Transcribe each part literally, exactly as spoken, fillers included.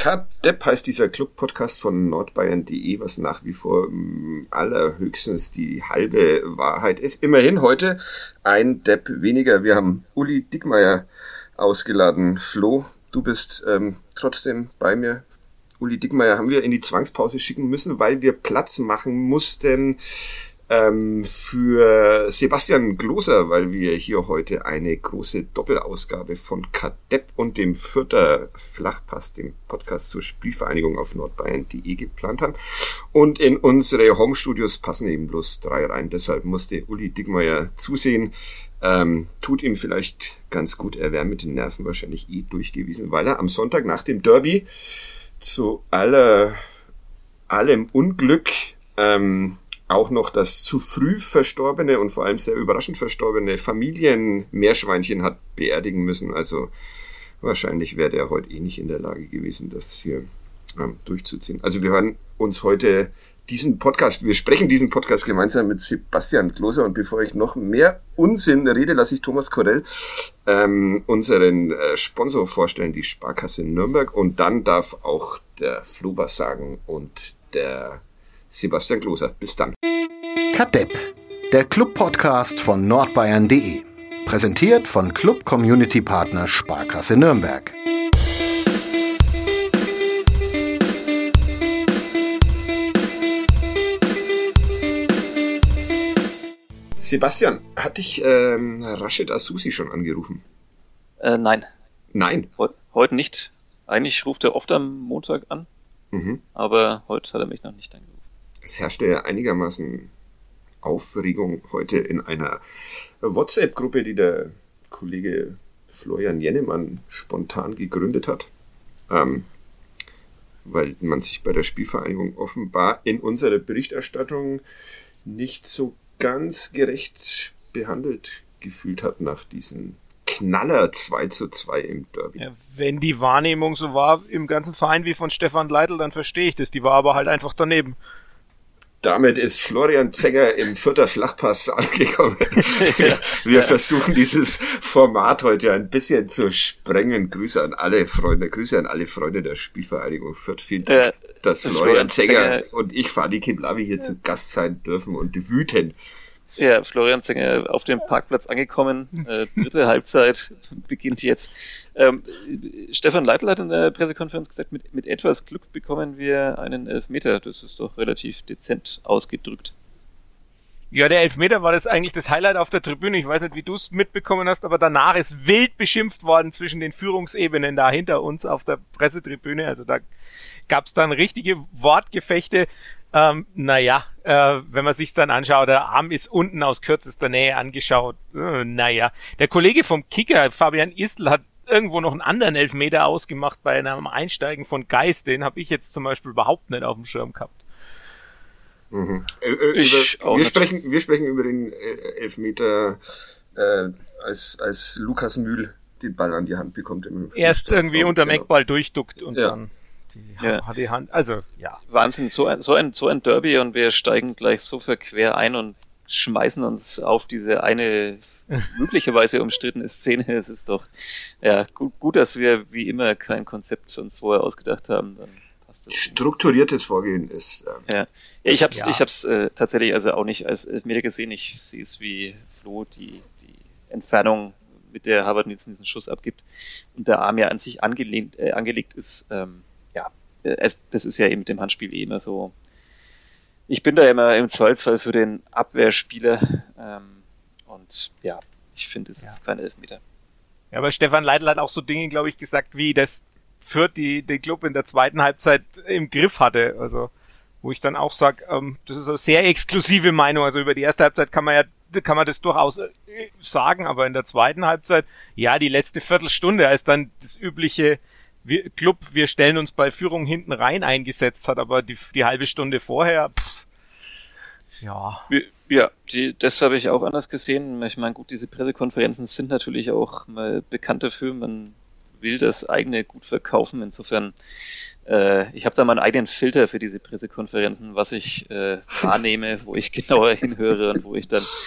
Kadepp heißt dieser Club-Podcast von nordbayern punkt de, was nach wie vor mh, allerhöchstens die halbe Wahrheit ist. Immerhin heute ein Depp weniger. Wir haben Uli Dickmeyer ausgeladen. Flo, du bist ähm, trotzdem bei mir. Uli Dickmeyer haben wir in die Zwangspause schicken müssen, weil wir Platz machen mussten ähm, für Sebastian Gloser, weil wir hier heute eine große Doppelausgabe von Kadepp und dem Fürther Flachpass, dem Podcast zur Spielvereinigung auf nordbayern punkt de geplant haben. Und in unsere Homestudios passen eben bloß drei rein. Deshalb musste Uli Dickmeyer zusehen. Ähm, tut ihm vielleicht ganz gut. Er wäre mit den Nerven wahrscheinlich eh durchgewiesen, weil er am Sonntag nach dem Derby zu aller, allem Unglück ähm, auch noch das zu früh verstorbene und vor allem sehr überraschend verstorbene Familienmeerschweinchen hat beerdigen müssen. Also wahrscheinlich wäre der heute eh nicht in der Lage gewesen, das hier ähm, durchzuziehen. Also wir hören uns heute diesen Podcast, wir sprechen diesen Podcast gemeinsam mit Sebastian Gloser, und bevor ich noch mehr Unsinn rede, lasse ich Thomas Korell ähm, unseren äh, Sponsor vorstellen, die Sparkasse Nürnberg, und dann darf auch der Flo was sagen und der Sebastian Gloser. Bis dann. Kadepp, der Club-Podcast von nordbayern punkt de. Präsentiert von Club-Community-Partner Sparkasse Nürnberg. Sebastian, hat dich ähm, Rashid Asusi schon angerufen? Äh, nein. Nein? Heu- heute nicht. Eigentlich ruft er oft am Montag an, mhm. aber heute hat er mich noch nicht angerufen. Es herrschte ja einigermaßen Aufregung heute in einer WhatsApp-Gruppe, die der Kollege Florian Jennemann spontan gegründet hat, ähm, weil man sich bei der Spielvereinigung offenbar in unserer Berichterstattung nicht so ganz gerecht behandelt gefühlt hat nach diesem Knaller zwei zu zwei im Derby. Ja, wenn die Wahrnehmung so war im ganzen Verein wie von Stefan Leitl, dann verstehe ich das. Die war aber halt einfach daneben. Damit ist Florian Zenger im Fürther Flachpass angekommen. Wir, wir versuchen dieses Format heute ein bisschen zu sprengen. Grüße an alle Freunde, Grüße an alle Freunde der Spielvereinigung Fürth. Vielen Dank, äh, dass Florian Zenger und ich, Fadi Kiblavi, hier ja. zu Gast sein dürfen und wüten. Ja, Florian Zenger auf dem Parkplatz angekommen. Äh, dritte Halbzeit beginnt jetzt. Ähm, Stefan Leitl hat in der Pressekonferenz gesagt, mit, mit etwas Glück bekommen wir einen Elfmeter. Das ist doch relativ dezent ausgedrückt. Ja, der Elfmeter war das eigentlich das Highlight auf der Tribüne. Ich weiß nicht, wie du es mitbekommen hast, aber danach ist wild beschimpft worden zwischen den Führungsebenen da hinter uns auf der Pressetribüne. Also da gab es dann richtige Wortgefechte. Ähm, naja, äh, wenn man sich's dann anschaut, der Arm ist unten aus kürzester Nähe angeschaut. Äh, naja, der Kollege vom Kicker, Fabian Istl, hat irgendwo noch einen anderen Elfmeter ausgemacht bei einem Einsteigen von Geist. Den habe ich jetzt zum Beispiel überhaupt nicht auf dem Schirm gehabt. Mhm. Äh, äh, über, wir, sprechen, wir sprechen über den äh, Elfmeter, äh, als, als Lukas Mühl den Ball an die Hand bekommt. Im Erst irgendwie unterm genau. Eckball durchduckt und ja. dann... Die ja. hat die Hand, also, ja. Wahnsinn, so ein, so ein, so ein Derby, und wir steigen gleich so verquer ein und schmeißen uns auf diese eine möglicherweise umstrittene Szene. Es ist doch, ja, gut, gut, dass wir wie immer kein Konzept uns vorher ausgedacht haben. Dann passt das. Strukturiertes Vorgehen ist, ähm, ja. ja. Ich hab's, ja. ich hab's, äh, tatsächlich also auch nicht als Elfmeter gesehen. Ich sehe es wie Flo, die, die Entfernung, mit der Harvard Nielsen diesen Schuss abgibt und der Arm ja an sich angelehnt, äh, angelegt ist, ähm, ja, es, das ist ja eben mit dem Handspiel eh immer so. Ich bin da immer im Zweifelsfall für den Abwehrspieler ähm, und ja, ich finde, es ja. ist kein Elfmeter. Ja, aber Stefan Leitl hat auch so Dinge, glaube ich, gesagt, wie das Fürth die den Club in der zweiten Halbzeit im Griff hatte. Also, wo ich dann auch sage, ähm, das ist eine sehr exklusive Meinung. Also über die erste Halbzeit kann man ja kann man das durchaus äh, sagen, aber in der zweiten Halbzeit, ja, die letzte Viertelstunde, als dann das übliche Wir, Club, wir stellen uns bei Führung hinten rein eingesetzt hat, aber die, die halbe Stunde vorher, pff, ja. Ja, die, das habe ich auch anders gesehen. Ich meine, gut, diese Pressekonferenzen sind natürlich auch mal bekannt dafür, man will das eigene gut verkaufen. Insofern, äh, ich habe da mal einen eigenen Filter für diese Pressekonferenzen, was ich äh, wahrnehme, wo ich genauer hinhöre und wo ich dann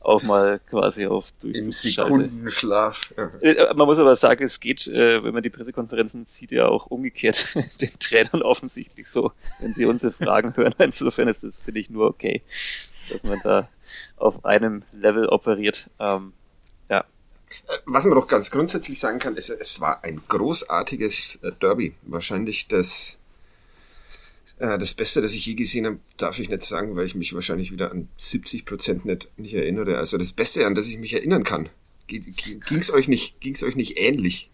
auch mal quasi auf Im Sekundenschlaf. Ja. Man muss aber sagen, es geht, wenn man die Pressekonferenzen sieht, ja auch umgekehrt den Trainern offensichtlich so, wenn sie unsere Fragen hören. Insofern ist das, finde ich, nur okay, dass man da auf einem Level operiert. Ähm, ja. Was man doch ganz grundsätzlich sagen kann, ist, es war ein großartiges Derby. Wahrscheinlich das Das Beste, das ich je gesehen habe, darf ich nicht sagen, weil ich mich wahrscheinlich wieder an siebzig Prozent nicht, nicht erinnere. Also das Beste, an das ich mich erinnern kann. Ging's euch nicht, ging's euch nicht ähnlich?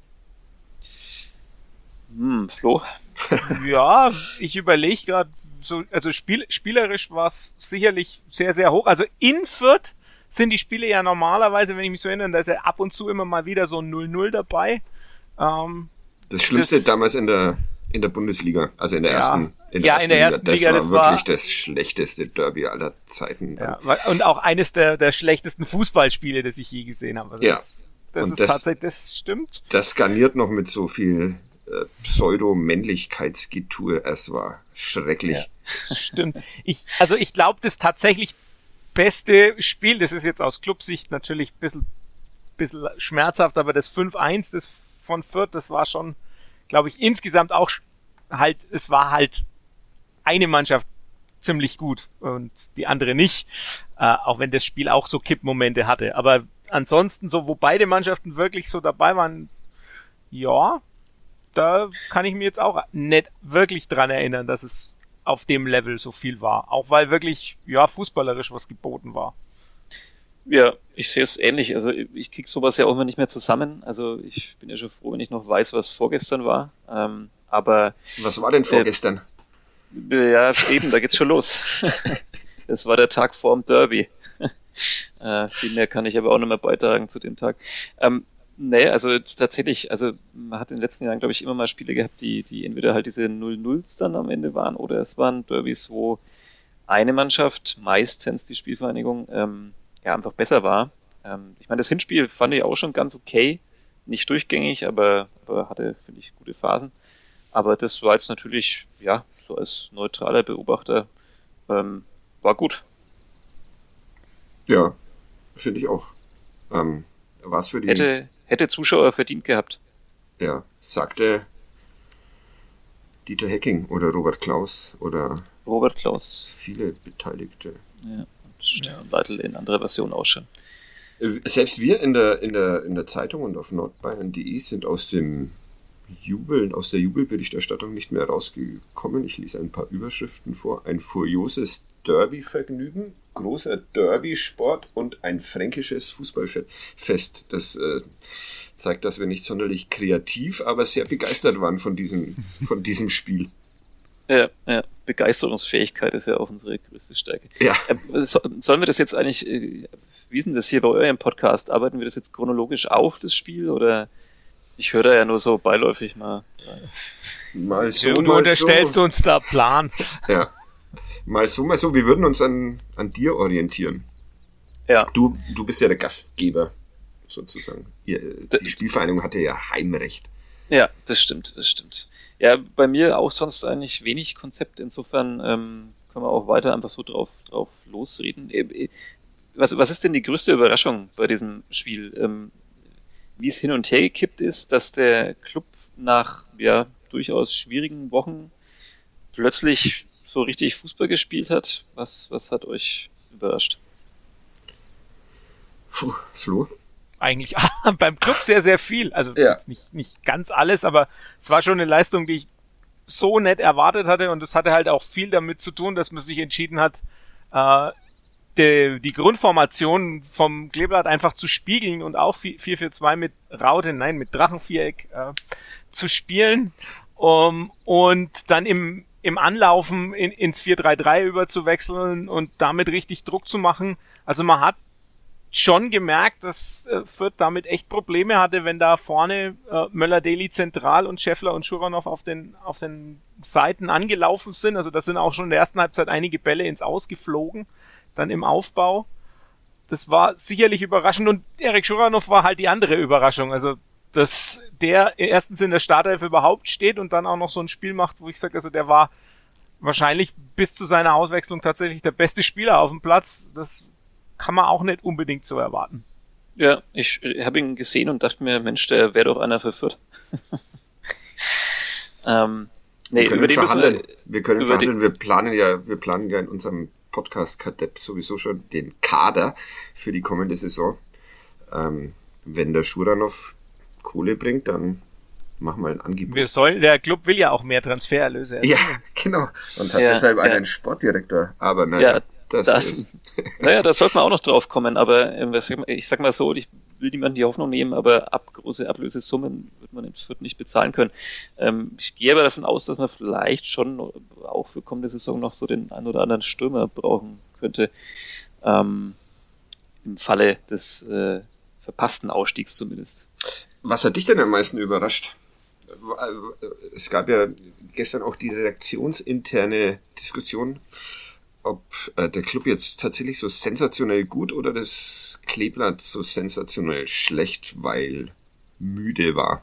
Hm, Flo? Ja, ich überlege gerade, so, also spiel, spielerisch war es sicherlich sehr, sehr hoch. Also in Fürth sind die Spiele ja normalerweise, wenn ich mich so erinnere, da ist ja ab und zu immer mal wieder so ein null null dabei. Ähm, das Schlimmste das, damals in der in der Bundesliga, also in der ja, ersten, in der ja, ersten in der ersten Liga. Liga. Das Das war war wirklich das schlechteste Derby aller Zeiten. Ja, und auch eines der, der schlechtesten Fußballspiele, das ich je gesehen habe. Also ja. Das, das und ist das, tatsächlich, das stimmt. Das garniert noch mit so viel äh, Pseudo-Männlichkeitsgetue. Es war schrecklich. Ja, das stimmt. Ich, also ich glaube, das tatsächlich beste Spiel, das ist jetzt aus Clubsicht natürlich ein bisschen, bisschen schmerzhaft, aber das fünf eins das von Fürth, das war schon, glaube ich, insgesamt auch halt, es war halt eine Mannschaft ziemlich gut und die andere nicht, äh, auch wenn das Spiel auch so Kippmomente hatte. Aber ansonsten so, wo beide Mannschaften wirklich so dabei waren, ja, da kann ich mir jetzt auch nicht wirklich dran erinnern, dass es auf dem Level so viel war. Auch weil wirklich, ja, fußballerisch was geboten war. Ja, ich sehe es ähnlich. Also ich krieg sowas ja auch immer nicht mehr zusammen. Also ich bin ja schon froh, wenn ich noch weiß, was vorgestern war. Ähm, aber was war denn vorgestern? Äh, ja, eben, da geht's schon los. Es war der Tag vorm Derby. äh, viel mehr kann ich aber auch nicht mehr beitragen zu dem Tag. Ähm, nee, also tatsächlich, also man hat in den letzten Jahren, glaube ich, immer mal Spiele gehabt, die, die entweder halt diese null nulls dann am Ende waren oder es waren Derbys, wo eine Mannschaft, meistens die Spielvereinigung, ähm, ja, einfach besser war. Ähm, ich meine, das Hinspiel fand ich auch schon ganz okay. Nicht durchgängig, aber, aber hatte, finde ich, gute Phasen. Aber das war jetzt natürlich, ja, so als neutraler Beobachter, ähm, war gut. Ja, finde ich auch. Ähm, was für die... Hätte, hätte Zuschauer verdient gehabt. Ja, sagte Dieter Hecking oder Robert Klaus oder... Robert Klaus. Viele Beteiligte. Ja. Stefan Leitl in anderer Version auch schon. Selbst wir in der, in der, in der Zeitung und auf nordbayern punkt de sind aus dem Jubel, aus der Jubelberichterstattung nicht mehr rausgekommen. Ich lese ein paar Überschriften vor. Ein furioses Derby-Vergnügen, großer Derby-Sport und ein fränkisches Fußballfest. Das äh, zeigt, dass wir nicht sonderlich kreativ, aber sehr begeistert waren von diesem, von diesem Spiel. Ja, ja, Begeisterungsfähigkeit ist ja auch unsere größte Stärke. Ja. Äh, so, sollen wir das jetzt eigentlich, äh, wie ist denn das hier bei eurem Podcast? Arbeiten wir das jetzt chronologisch auf, das Spiel, oder ich höre da ja nur so beiläufig mal. Mal so, du mal unterstellst so. uns da Plan. Ja. Mal so, mal so. Wir würden uns an, an dir orientieren. Ja. Du, du bist ja der Gastgeber, sozusagen. Ihr, die Spielvereinigung hatte ja Heimrecht. Ja, das stimmt, das stimmt. Ja, bei mir auch sonst eigentlich wenig Konzept, insofern ähm, können wir auch weiter einfach so drauf, drauf losreden. Was, was ist denn die größte Überraschung bei diesem Spiel? Ähm, wie es hin und her gekippt ist, dass der Club nach ja durchaus schwierigen Wochen plötzlich so richtig Fußball gespielt hat? Was, was hat euch überrascht? Puh, Flo? Eigentlich beim Club sehr, sehr viel. Also ja. nicht, nicht ganz alles, aber es war schon eine Leistung, die ich so nicht erwartet hatte, und es hatte halt auch viel damit zu tun, dass man sich entschieden hat, äh, die, die Grundformation vom Kleeblatt einfach zu spiegeln und auch vier vier zwei mit Raute, nein, mit Drachenviereck äh, zu spielen, um, und dann im, im Anlaufen in, ins vier drei drei überzuwechseln und damit richtig Druck zu machen. Also man hat schon gemerkt, dass äh, Fürth damit echt Probleme hatte, wenn da vorne äh, Möller-Daly zentral und Scheffler und Schuranov auf den auf den Seiten angelaufen sind. Also da sind auch schon in der ersten Halbzeit einige Bälle ins Aus geflogen, dann im Aufbau. Das war sicherlich überraschend, und Erik Schuranov war halt die andere Überraschung. Also dass der erstens in der Startelf überhaupt steht und dann auch noch so ein Spiel macht, wo ich sage, also der war wahrscheinlich bis zu seiner Auswechslung tatsächlich der beste Spieler auf dem Platz. Das kann man auch nicht unbedingt so erwarten. Ja, ich, ich habe ihn gesehen und dachte mir, Mensch, der wäre doch einer für Fürth. ähm, nee, wir können über den verhandeln. Wir, wir können verhandeln. Wir planen ja, wir planen ja in unserem Podcast Kadepp sowieso schon den Kader für die kommende Saison. Ähm, wenn der Schuranov Kohle bringt, dann machen wir ein Angebot. Wir sollen, der Club will ja auch mehr Transfererlöse erzielen. Ja, genau. Und hat ja, deshalb ja. einen Sportdirektor. Aber naja, ja, das, das ist... naja, da sollte man auch noch drauf kommen. Aber ähm, ich sag mal so, ich will niemanden die Hoffnung nehmen, aber ab große Ablösesummen wird man in Fürth nicht bezahlen können. Ähm, ich gehe aber davon aus, dass man vielleicht schon auch für kommende Saison noch so den ein oder anderen Stürmer brauchen könnte. Ähm, im Falle des äh, verpassten Ausstiegs zumindest. Was hat dich denn am meisten überrascht? Es gab ja gestern auch die redaktionsinterne Diskussion, ob äh, der Club jetzt tatsächlich so sensationell gut oder das Kleeblatt so sensationell schlecht, weil müde war.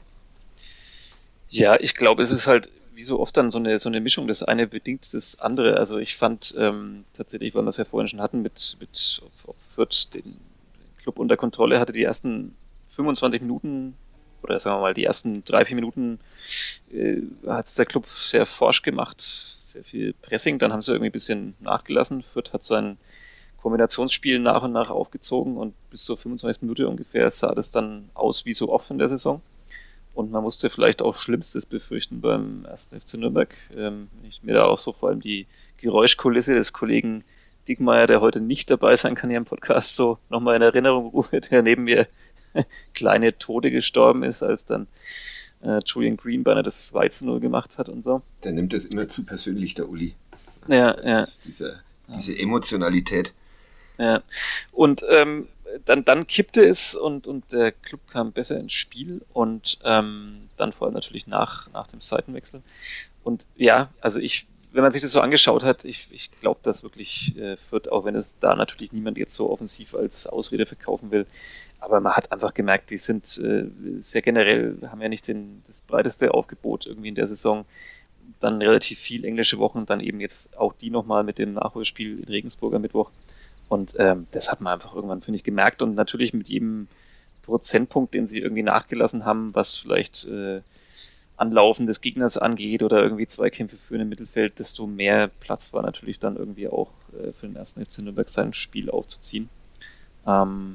Ja, ich glaube, es ist halt wie so oft dann so eine so eine Mischung. Das eine bedingt das andere. Also ich fand ähm, tatsächlich, weil wir es ja vorhin schon hatten, mit mit auf Fürth den Club unter Kontrolle, hatte die ersten fünfundzwanzig Minuten oder sagen wir mal die ersten drei, vier Minuten äh, hat es der Club sehr forsch gemacht, sehr viel Pressing, dann haben sie irgendwie ein bisschen nachgelassen. Fürth hat sein Kombinationsspiel nach und nach aufgezogen und bis zur fünfundzwanzigsten Minute ungefähr sah das dann aus wie so oft in der Saison. Und man musste vielleicht auch Schlimmstes befürchten beim ersten F C Nürnberg. Ähm, wenn ich mir da auch so vor allem die Geräuschkulisse des Kollegen Dickmeyer, der heute nicht dabei sein kann hier im Podcast, so nochmal in Erinnerung rufe, der neben mir kleine Tode gestorben ist, als dann äh, Julian Green beinahe das zwei zu null gemacht hat und so. Der nimmt es immer zu persönlich, der Uli. Ja, das ja. ist diese, diese Emotionalität. Ja. Und ähm, dann, dann kippte es und, und der Club kam besser ins Spiel und ähm, dann vor allem natürlich nach, nach dem Seitenwechsel. Und ja, also ich, wenn man sich das so angeschaut hat, ich, ich glaube, dass wirklich äh, Fürth, auch wenn es da natürlich niemand jetzt so offensiv als Ausrede verkaufen will, aber man hat einfach gemerkt, die sind äh, sehr generell, haben ja nicht den, das breiteste Aufgebot irgendwie in der Saison, dann relativ viel englische Wochen, dann eben jetzt auch die nochmal mit dem Nachholspiel in Regensburg am Mittwoch. Und ähm, das hat man einfach irgendwann, finde ich, gemerkt. Und natürlich mit jedem Prozentpunkt, den sie irgendwie nachgelassen haben, was vielleicht äh, Anlaufen des Gegners angeht oder irgendwie Zweikämpfe führen im Mittelfeld, desto mehr Platz war natürlich dann irgendwie auch äh, für den ersten F C Nürnberg sein Spiel aufzuziehen. Ähm,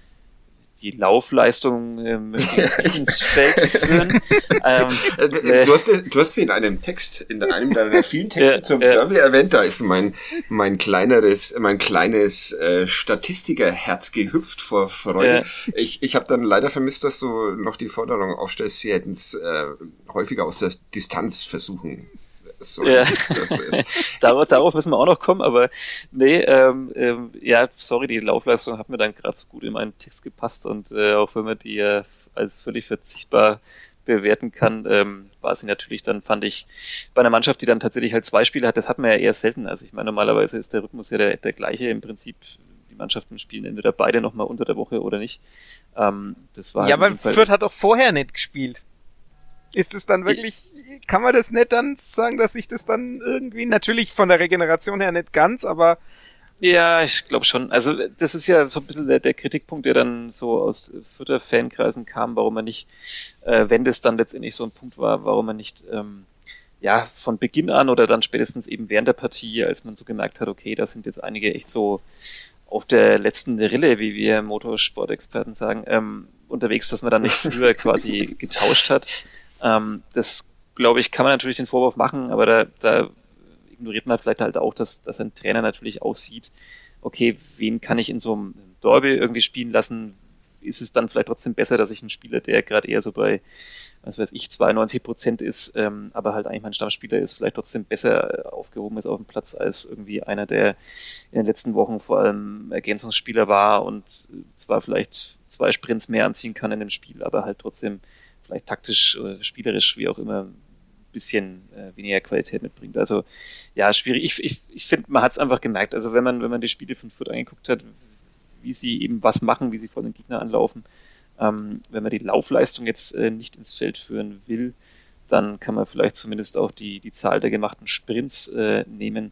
die Laufleistung äh, möchte ich nicht ins Feld führen. Ähm, äh, du, hast, du hast sie in einem Text, in einem deiner vielen Texte äh, zum äh, Derby erwähnt, da ist mein, mein kleineres, mein kleines äh, Statistikerherz gehüpft vor Freude. Äh, ich ich habe dann leider vermisst, dass du noch die Forderung aufstellst, sie hätten es äh, häufiger aus der Distanz versuchen. So, ja. das ist. darauf, darauf müssen wir auch noch kommen, aber nee, ähm, ähm, ja, sorry, die Laufleistung hat mir dann gerade so gut in meinen Text gepasst und äh, auch wenn man die äh, als völlig verzichtbar bewerten kann, ähm, war sie natürlich dann, fand ich, bei einer Mannschaft, die dann tatsächlich halt zwei Spiele hat, das hat man ja eher selten. Also ich meine, normalerweise ist der Rhythmus ja der, der gleiche im Prinzip. Die Mannschaften spielen entweder beide nochmal unter der Woche oder nicht. Ähm, das war ja, halt aber Fürth hat doch vorher nicht gespielt. Ist es dann wirklich, kann man das nicht dann sagen, dass sich das dann irgendwie, natürlich von der Regeneration her nicht ganz, aber... Ja, ich glaube schon. Also das ist ja so ein bisschen der, der Kritikpunkt, der dann so aus Fürther Fankreisen kam, warum man nicht, äh, wenn das dann letztendlich so ein Punkt war, warum man nicht ähm, ja von Beginn an oder dann spätestens eben während der Partie, als man so gemerkt hat, okay, da sind jetzt einige echt so auf der letzten Rille, wie wir Motorsportexperten sagen, ähm, unterwegs, dass man dann nicht früher quasi getauscht hat. Ähm, das, glaube ich, kann man natürlich den Vorwurf machen, aber da, da ignoriert man vielleicht halt auch, dass, dass ein Trainer natürlich auch sieht, okay, wen kann ich in so einem Derby irgendwie spielen lassen? Ist es dann vielleicht trotzdem besser, dass ich einen Spieler, der gerade eher so bei, was weiß ich, zweiundneunzig Prozent ist, ähm, aber halt eigentlich mein Stammspieler ist, vielleicht trotzdem besser aufgehoben ist auf dem Platz als irgendwie einer, der in den letzten Wochen vor allem Ergänzungsspieler war und zwar vielleicht zwei Sprints mehr anziehen kann in dem Spiel, aber halt trotzdem vielleicht taktisch oder spielerisch, wie auch immer, ein bisschen äh, weniger Qualität mitbringt. Also ja, schwierig. Ich, ich, ich finde, man hat es einfach gemerkt. Also wenn man wenn man die Spiele von Fürth angeguckt hat, wie sie eben was machen, wie sie vor den Gegner anlaufen, ähm, wenn man die Laufleistung jetzt äh, nicht ins Feld führen will, dann kann man vielleicht zumindest auch die die Zahl der gemachten Sprints äh, nehmen.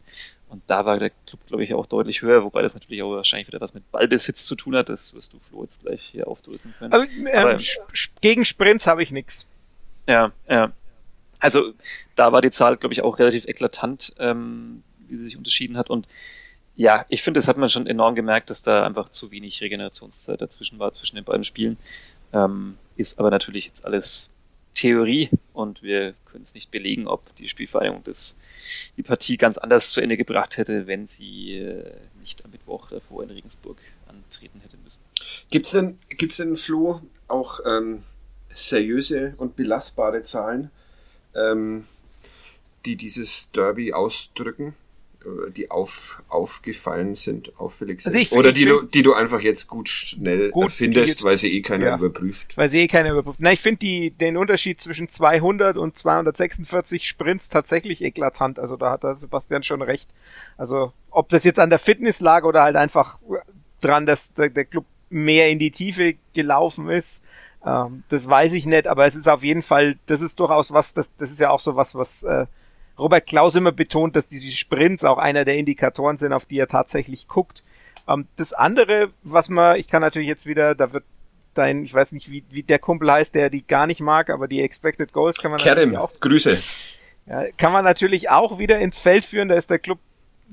Und da war der Club, glaube ich, auch deutlich höher, wobei das natürlich auch wahrscheinlich wieder was mit Ballbesitz zu tun hat. Das wirst du, Flo, jetzt gleich hier aufdrücken können. Aber, ähm, Aber gegen Sprints habe ich nichts. Ja, ja. Also da war die Zahl, glaube ich, auch relativ eklatant, ähm, wie sie sich unterschieden hat. Und ja, ich finde, das hat man schon enorm gemerkt, dass da einfach zu wenig Regenerationszeit dazwischen war, zwischen den beiden Spielen. Ähm, ist aber natürlich jetzt alles Theorie und wir können es nicht belegen, ob die Spielvereinigung das, die Partie ganz anders zu Ende gebracht hätte, wenn sie äh, nicht am Mittwoch davor in Regensburg antreten hätte müssen. Gibt's denn, gibt's denn, Flo, auch ähm, seriöse und belastbare Zahlen, ähm, die dieses Derby ausdrücken, die auf, aufgefallen sind, auffällig sind? Also Oder die du, die du einfach jetzt gut schnell gut findest, weil sie eh keiner ja, überprüft. Weil sie eh keiner überprüft. Na, ich finde die, den Unterschied zwischen zweihundert und zweihundertsechsundvierzig Sprints tatsächlich eklatant. Also da hat der Sebastian schon recht. Also ob das jetzt an der Fitness lag oder halt einfach dran, dass der, der Club mehr in die Tiefe gelaufen ist, ähm, das weiß ich nicht. Aber es ist auf jeden Fall, das ist durchaus was, das, das ist ja auch so was, was äh, Robert Klaus immer betont, dass diese Sprints auch einer der Indikatoren sind, auf die er tatsächlich guckt. Ähm, das andere, was man, ich kann natürlich jetzt wieder, da wird dein, ich weiß nicht, wie, wie der Kumpel heißt, der die gar nicht mag, aber die Expected Goals kann man Kerem, natürlich auch. Grüße. Ja, kann man natürlich auch wieder ins Feld führen, da ist der Club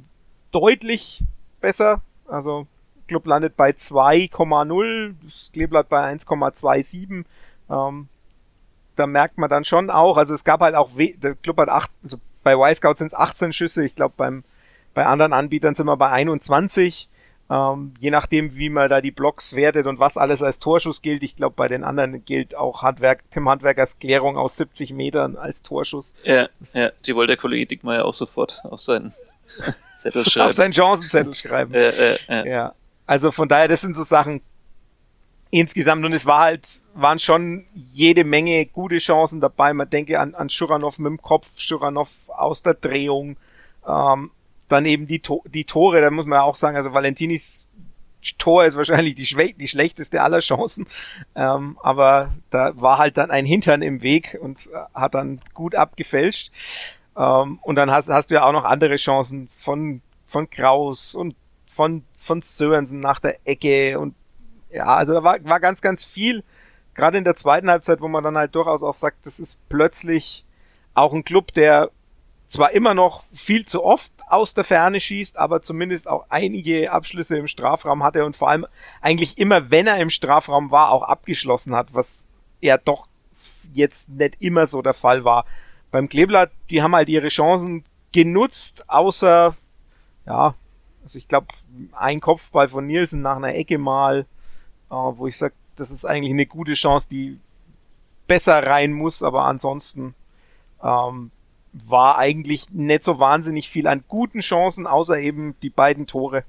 deutlich besser. Also, Club landet bei zwei Komma null, das Kleeblatt bei eins Komma siebenundzwanzig. Ähm, da merkt man dann schon auch, also es gab halt auch, we- der Club hat acht, also bei Y-Scout sind es achtzehn Schüsse, ich glaube beim bei anderen Anbietern sind wir bei einundzwanzig, ähm, je nachdem wie man da die Blocks wertet und was alles als Torschuss gilt. Ich glaube bei den anderen gilt auch Handwerk, Tim Handwerkers Klärung aus siebzig Metern als Torschuss. Ja, ja, die wollte der Kollege Dickmeyer auch sofort auf seinen Zettel schreiben. Auf seinen Chancenzettel schreiben. Äh, äh, äh. Ja, also von daher, das sind so Sachen insgesamt, und es war halt, waren schon jede Menge gute Chancen dabei. Man denke an, an Schuranov mit dem Kopf, Schuranov aus der Drehung, ähm, dann eben die, to- die Tore, da muss man auch sagen, also Valentinis Tor ist wahrscheinlich die, schwä- die schlechteste aller Chancen, ähm, aber da war halt dann ein Hintern im Weg und äh, hat dann gut abgefälscht. Ähm, und dann hast, hast du ja auch noch andere Chancen von, von Kraus und von, von Sörensen nach der Ecke und ja, also da war, war ganz, ganz viel, gerade in der zweiten Halbzeit, wo man dann halt durchaus auch sagt, das ist plötzlich auch ein Club, der zwar immer noch viel zu oft aus der Ferne schießt, aber zumindest auch einige Abschlüsse im Strafraum hatte und vor allem eigentlich immer, wenn er im Strafraum war, auch abgeschlossen hat, was ja doch jetzt nicht immer so der Fall war. Beim Kleeblatt, die haben halt ihre Chancen genutzt, außer, ja, also ich glaube, ein Kopfball von Nielsen nach einer Ecke mal, wo ich sage, das ist eigentlich eine gute Chance, die besser rein muss, aber ansonsten ähm, war eigentlich nicht so wahnsinnig viel an guten Chancen, außer eben die beiden Tore.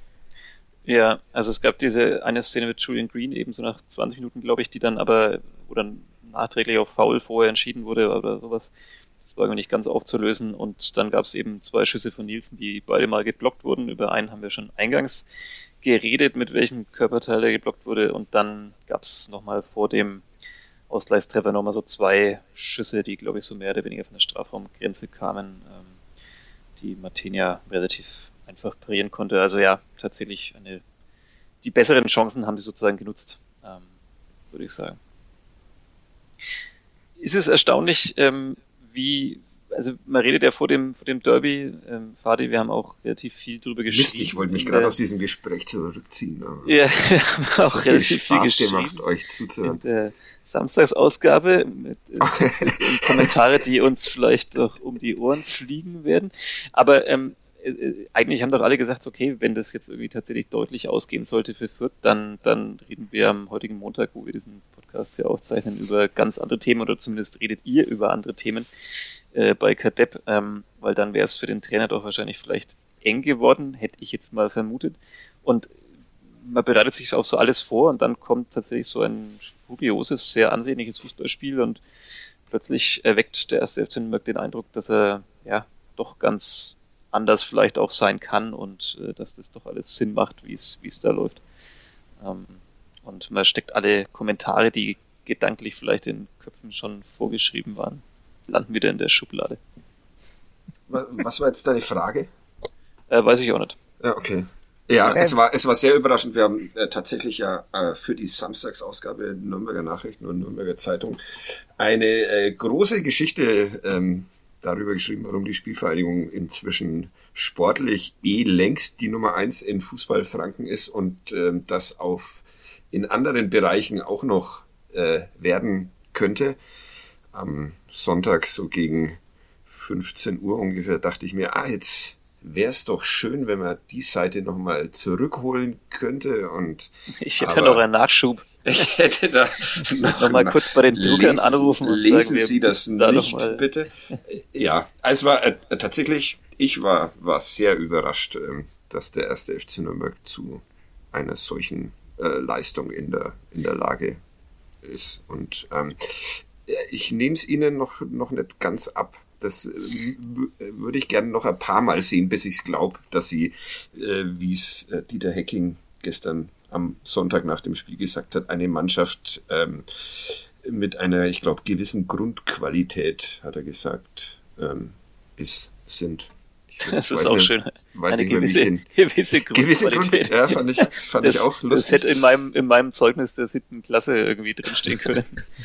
Ja, also es gab diese eine Szene mit Julian Green, eben so nach zwanzig Minuten, glaube ich, die dann aber, wo dann nachträglich auf Foul vorher entschieden wurde oder sowas. Das war irgendwie nicht ganz aufzulösen. Und dann gab es eben zwei Schüsse von Nielsen, die beide mal geblockt wurden. Über einen haben wir schon eingangs geredet, mit welchem Körperteil der geblockt wurde. Und dann gab es nochmal vor dem Ausgleichstreffer nochmal so zwei Schüsse, die, glaube ich, so mehr oder weniger von der Strafraumgrenze kamen, ähm, die Martinia relativ einfach parieren konnte. Also ja, tatsächlich eine, die besseren Chancen haben sie sozusagen genutzt, ähm, würde ich sagen. Ist es erstaunlich, ähm, wie, also man redet ja vor dem vor dem Derby, ähm, Fadi, wir haben auch relativ viel drüber geschrieben. Mist, ich wollte mich gerade aus diesem Gespräch zurückziehen. Ja, wir haben auch so relativ viel Spaß viel gemacht, euch zuzuhören. In der Samstagsausgabe mit äh, Kommentare, die uns vielleicht doch um die Ohren fliegen werden. Aber ähm, äh, eigentlich haben doch alle gesagt, okay, wenn das jetzt irgendwie tatsächlich deutlich ausgehen sollte für Fürth, dann dann reden wir am heutigen Montag, wo wir diesen Podcast hier aufzeichnen, über ganz andere Themen, oder zumindest redet ihr über andere Themen äh, bei Kadepp, ähm, weil dann wäre es für den Trainer doch wahrscheinlich vielleicht eng geworden, hätte ich jetzt mal vermutet. Und man bereitet sich auf so alles vor und dann kommt tatsächlich so ein furioses, sehr ansehnliches Fußballspiel und plötzlich erweckt der erste F C Nürnberg den Eindruck, dass er ja doch ganz anders vielleicht auch sein kann und äh, dass das doch alles Sinn macht, wie es wie es da läuft. Ähm, und man steckt alle Kommentare, die gedanklich vielleicht in Köpfen schon vorgeschrieben waren, landen wieder in der Schublade. Was war jetzt deine Frage? Äh, weiß ich auch nicht. Ja, okay. Ja, ähm. es war es war sehr überraschend. Wir haben äh, tatsächlich ja äh, für die Samstagsausgabe Nürnberger Nachrichten und Nürnberger Zeitung eine äh, große Geschichte ähm, darüber geschrieben, warum die Spielvereinigung inzwischen sportlich eh längst die Nummer eins in Fußballfranken ist und ähm, das auf in anderen Bereichen auch noch äh, werden könnte. Am Sonntag so gegen fünfzehn Uhr ungefähr dachte ich mir, ah, jetzt wäre es doch schön, wenn man die Seite nochmal zurückholen könnte. Und ich hätte noch einen Nachschub. Ich hätte da noch, noch mal kurz bei den Druckern lesen, anrufen und lesen sagen, Sie das da nicht, bitte. Ja, es war äh, tatsächlich, ich war, war sehr überrascht, äh, dass der erste F C Nürnberg zu einer solchen äh, Leistung in der, in der Lage ist. Und ähm, ich nehme es Ihnen noch, noch nicht ganz ab. Das äh, würde ich gerne noch ein paar Mal sehen, bis ich es glaube, dass Sie, äh, wie es äh, Dieter Hecking gestern am Sonntag nach dem Spiel gesagt hat, eine Mannschaft ähm, mit einer, ich glaube, gewissen Grundqualität, hat er gesagt, ähm, ist, sind. Ich das ist auch nicht, schön. Weiß eine nicht gewisse, mehr, den, gewisse Grundqualität. Gewisse Grund, ja, fand ich, fand das, ich auch lustig. Das hätte in meinem, in meinem Zeugnis der siebten Klasse irgendwie drinstehen können.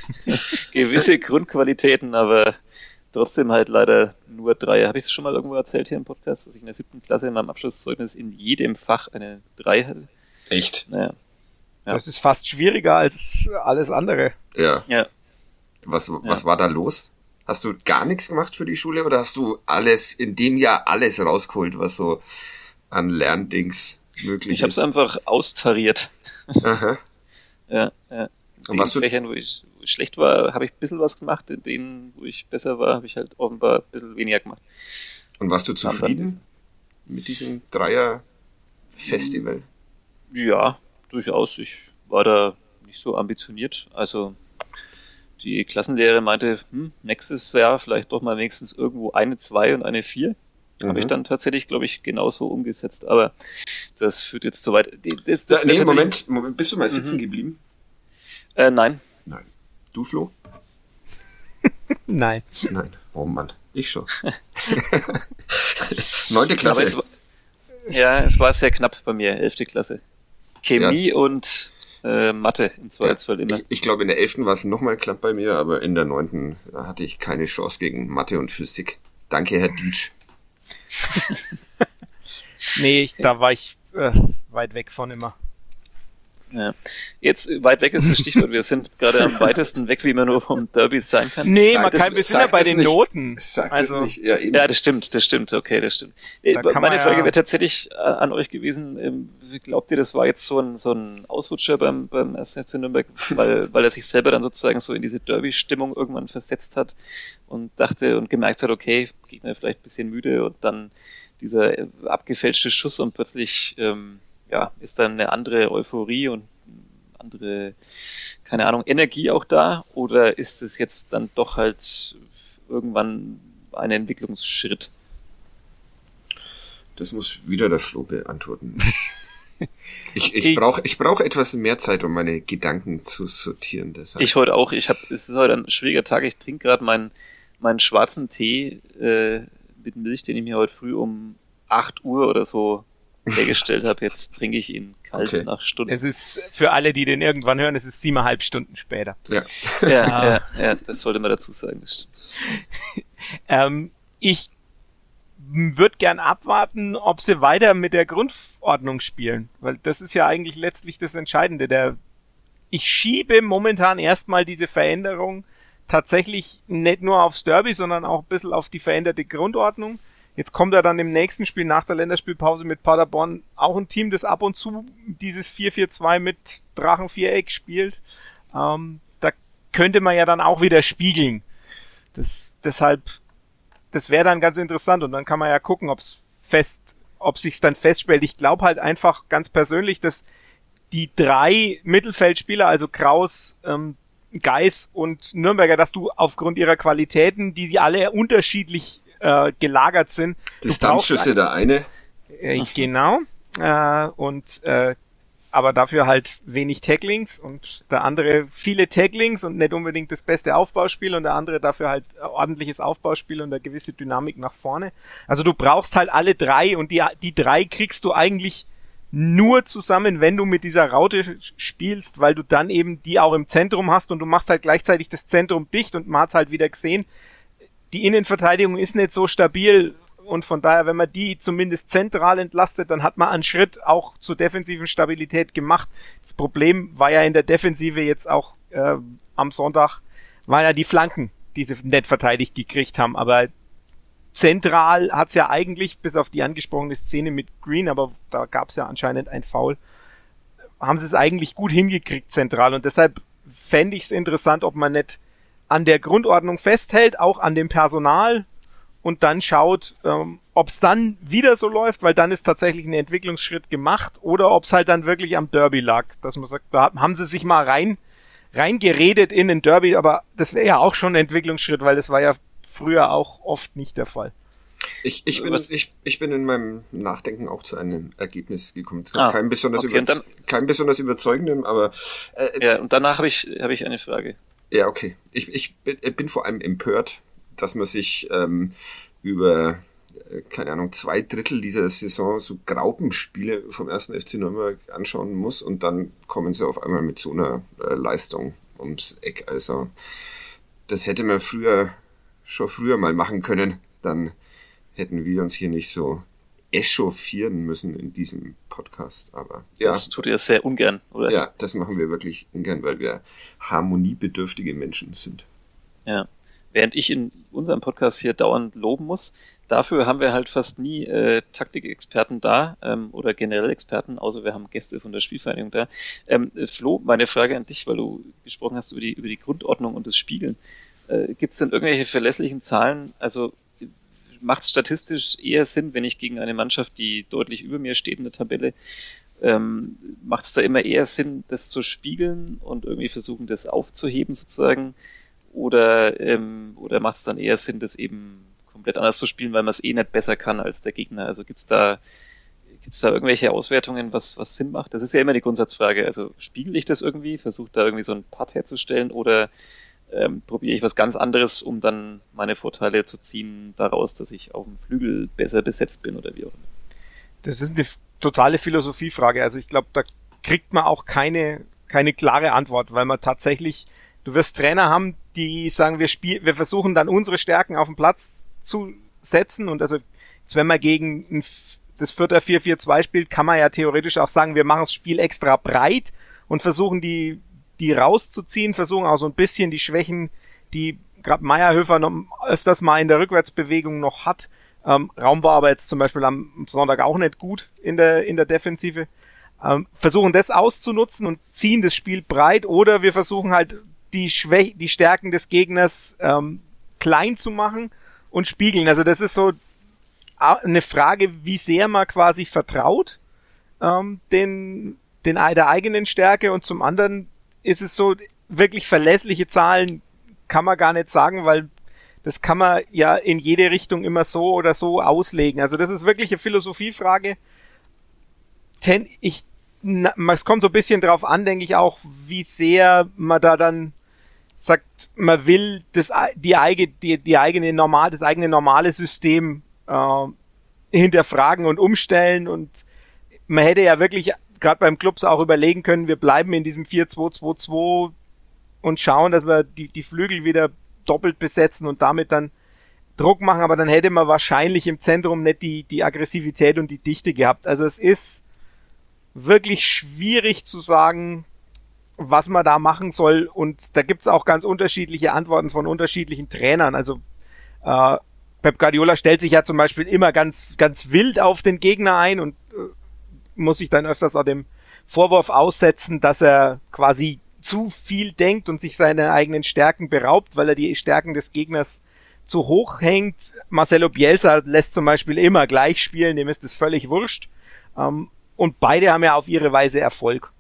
Gewisse Grundqualitäten, aber trotzdem halt leider nur drei. Habe ich das schon mal irgendwo erzählt hier im Podcast, dass ich in der siebten Klasse in meinem Abschlusszeugnis in jedem Fach eine drei hatte? Echt? Naja. Ja. Das ist fast schwieriger als alles andere. Ja. Ja. Was, was ja. war da los? Hast du gar nichts gemacht für die Schule oder hast du alles, in dem Jahr alles rausgeholt, was so an Lerndings möglich ich hab's ist? Ich habe es einfach austariert. Aha. Ja, ja. Und was du Fächern, wo ich, wo ich schlecht war, habe ich ein bisschen was gemacht. In denen, wo ich besser war, habe ich halt offenbar ein bisschen weniger gemacht. Und warst du zufrieden mit diesem Dreier-Festival? Ja, durchaus. Ich war da nicht so ambitioniert. Also die Klassenlehrerin meinte, hm, nächstes Jahr vielleicht doch mal wenigstens irgendwo eine zwei und eine vier. Mhm. Habe ich dann tatsächlich, glaube ich, genauso umgesetzt. Aber das führt jetzt zu weit. Das, das da, nee, Moment, Moment, bist du mal sitzen mhm. geblieben? Äh, nein. Nein. Du, Flo? Nein. Nein. Oh Mann, ich schon. Neunte Klasse. Es war, ja, es war sehr knapp bei mir, elfte Klasse. Chemie ja. und äh, Mathe im Zweifelsfall ja, immer. Ich, ich glaube, in der elften war es nochmal knapp bei mir, aber in der neunten da hatte ich keine Chance gegen Mathe und Physik. Danke, Herr Dietsch. Nee, ich, da war ich äh, weit weg von immer. Ja. Jetzt weit weg ist das Stichwort. Wir sind gerade am weitesten weg, wie man nur vom Derby sein kann. Nee, man kann, wir sind ja bei den nicht. Noten. Sag also, das nicht. Ja, ja, das stimmt, das stimmt. Okay, das stimmt. Da Meine Frage ja wäre tatsächlich an euch gewesen. Glaubt ihr, das war jetzt so ein, so ein Ausrutscher beim, beim ersten F C Nürnberg, weil, weil er sich selber dann sozusagen so in diese Derby-Stimmung irgendwann versetzt hat und dachte und gemerkt hat, okay, Gegner vielleicht ein bisschen müde und dann dieser abgefälschte Schuss und plötzlich, ähm, ja, ist dann eine andere Euphorie und andere, keine Ahnung, Energie auch da? Oder ist es jetzt dann doch halt irgendwann ein Entwicklungsschritt? Das muss wieder der Flo beantworten. Ich, ich brauche ich brauch etwas mehr Zeit, um meine Gedanken zu sortieren. Deshalb. Ich heute auch. Ich hab, es ist heute ein schwieriger Tag. Ich trinke gerade meinen meinen schwarzen Tee äh, mit Milch, den ich mir heute früh um acht Uhr oder so hergestellt habe. Jetzt trinke ich ihn kalt okay. nach Stunden. Es ist für alle, die den irgendwann hören, es ist siebeneinhalb Stunden später. Ja, ja, ja, ja, das sollte man dazu sagen. ähm, ich würde gern abwarten, ob sie weiter mit der Grundordnung spielen, weil das ist ja eigentlich letztlich das Entscheidende. Der, ich schiebe momentan erstmal diese Veränderung tatsächlich nicht nur aufs Derby, sondern auch ein bisschen auf die veränderte Grundordnung. Jetzt kommt er dann im nächsten Spiel nach der Länderspielpause mit Paderborn auch ein Team, das ab und zu dieses vier vier zwei mit Drachenviereck spielt. Ähm, da könnte man ja dann auch wieder spiegeln. Das, deshalb, das wäre dann ganz interessant und dann kann man ja gucken, ob es fest, ob sich's dann feststellt. Ich glaube halt einfach ganz persönlich, dass die drei Mittelfeldspieler, also Kraus, ähm, Geis und Nürnberger, dass du aufgrund ihrer Qualitäten, die sie alle unterschiedlich äh, gelagert sind. Distanzschüsse der eine. Äh, genau. Äh, und äh, aber dafür halt wenig Tacklings und der andere viele Tacklings und nicht unbedingt das beste Aufbauspiel und der andere dafür halt ordentliches Aufbauspiel und eine gewisse Dynamik nach vorne. Also du brauchst halt alle drei und die, die drei kriegst du eigentlich nur zusammen, wenn du mit dieser Raute spielst, weil du dann eben die auch im Zentrum hast und du machst halt gleichzeitig das Zentrum dicht und man hat halt wieder gesehen, die Innenverteidigung ist nicht so stabil und von daher, wenn man die zumindest zentral entlastet, dann hat man einen Schritt auch zur defensiven Stabilität gemacht. Das Problem war ja in der Defensive jetzt auch äh, am Sonntag, waren ja die Flanken, die sie nicht verteidigt gekriegt haben, aber zentral hat's ja eigentlich, bis auf die angesprochene Szene mit Green, aber da gab's ja anscheinend ein Foul, haben sie es eigentlich gut hingekriegt zentral und deshalb fände ich es interessant, ob man nicht an der Grundordnung festhält, auch an dem Personal und dann schaut, ähm, ob es dann wieder so läuft, weil dann ist tatsächlich ein Entwicklungsschritt gemacht oder ob es halt dann wirklich am Derby lag, dass man sagt, da haben sie sich mal rein reingeredet in den Derby, aber das wäre ja auch schon ein Entwicklungsschritt, weil das war ja früher auch oft nicht der Fall. Ich, ich, bin, ich, ich bin in meinem Nachdenken auch zu einem Ergebnis gekommen. Ah, kein besonders, okay, über, dann, kein besonders überzeugendem, aber... Äh, ja, und danach habe ich, hab ich eine Frage. Ja, okay. Ich, ich bin, bin vor allem empört, dass man sich ähm, über, äh, keine Ahnung, zwei Drittel dieser Saison so Graupenspiele vom ersten F C Nürnberg anschauen muss und dann kommen sie auf einmal mit so einer äh, Leistung ums Eck. Also das hätte man früher... schon früher mal machen können, dann hätten wir uns hier nicht so echauffieren müssen in diesem Podcast. Aber ja. Das tut ihr sehr ungern, oder? Ja, das machen wir wirklich ungern, weil wir harmoniebedürftige Menschen sind. Ja. Während ich in unserem Podcast hier dauernd loben muss, dafür haben wir halt fast nie äh, Taktikexperten da ähm, oder generell Experten, außer wir haben Gäste von der Spielvereinigung da. Ähm, Flo, meine Frage an dich, weil du gesprochen hast über die über die Grundordnung und das Spielen. Äh, gibt es denn irgendwelche verlässlichen Zahlen? Also macht es statistisch eher Sinn, wenn ich gegen eine Mannschaft, die deutlich über mir steht in der Tabelle, ähm, macht es da immer eher Sinn, das zu spiegeln und irgendwie versuchen, das aufzuheben sozusagen? Oder, ähm, oder macht es dann eher Sinn, das eben komplett anders zu spielen, weil man es eh nicht besser kann als der Gegner? Also gibt's da gibt's da irgendwelche Auswertungen, was was Sinn macht? Das ist ja immer die Grundsatzfrage. Also spiegel ich das irgendwie, versuche da irgendwie so ein Putt herzustellen oder ähm, probiere ich was ganz anderes, um dann meine Vorteile zu ziehen daraus, dass ich auf dem Flügel besser besetzt bin oder wie auch immer? Das ist eine totale Philosophiefrage. Also ich glaube, da kriegt man auch keine keine klare Antwort, weil man tatsächlich, du wirst Trainer haben, die sagen, wir spielen, wir versuchen dann unsere Stärken auf den Platz zu setzen und also jetzt, wenn man gegen ein, das Vierter vier vier zwei spielt, kann man ja theoretisch auch sagen, wir machen das Spiel extra breit und versuchen die die rauszuziehen, versuchen auch so ein bisschen die Schwächen, die gerade Meyerhöfer noch öfters mal in der Rückwärtsbewegung noch hat. Ähm, Raum war aber jetzt zum Beispiel am Sonntag auch nicht gut in der in der Defensive. Ähm, versuchen das auszunutzen und ziehen das Spiel breit oder wir versuchen halt die Schwä- die Stärken des Gegners ähm, klein zu machen und spiegeln. Also das ist so eine Frage, wie sehr man quasi vertraut ähm, den, den der eigenen Stärke und zum anderen ist es so, wirklich verlässliche Zahlen kann man gar nicht sagen, weil das kann man ja in jede Richtung immer so oder so auslegen. Also das ist wirklich eine Philosophiefrage. Ten, ich, na, es kommt so ein bisschen drauf an, denke ich auch, wie sehr man da dann sagt, man will das die eigene die, die eigene normal das eigene normale System äh, hinterfragen und umstellen und man hätte ja wirklich gerade beim Clubs auch überlegen können, wir bleiben in diesem vier zwei zwei zwei und schauen, dass wir die die Flügel wieder doppelt besetzen und damit dann Druck machen, aber dann hätte man wahrscheinlich im Zentrum nicht die die Aggressivität und die Dichte gehabt. Also es ist wirklich schwierig zu sagen, was man da machen soll und da gibt's auch ganz unterschiedliche Antworten von unterschiedlichen Trainern. Also äh, Pep Guardiola stellt sich ja zum Beispiel immer ganz ganz wild auf den Gegner ein und äh, muss sich dann öfters auch dem Vorwurf aussetzen, dass er quasi zu viel denkt und sich seine eigenen Stärken beraubt, weil er die Stärken des Gegners zu hoch hängt. Marcelo Bielsa lässt zum Beispiel immer gleich spielen, dem ist das völlig wurscht. Ähm, und beide haben ja auf ihre Weise Erfolg.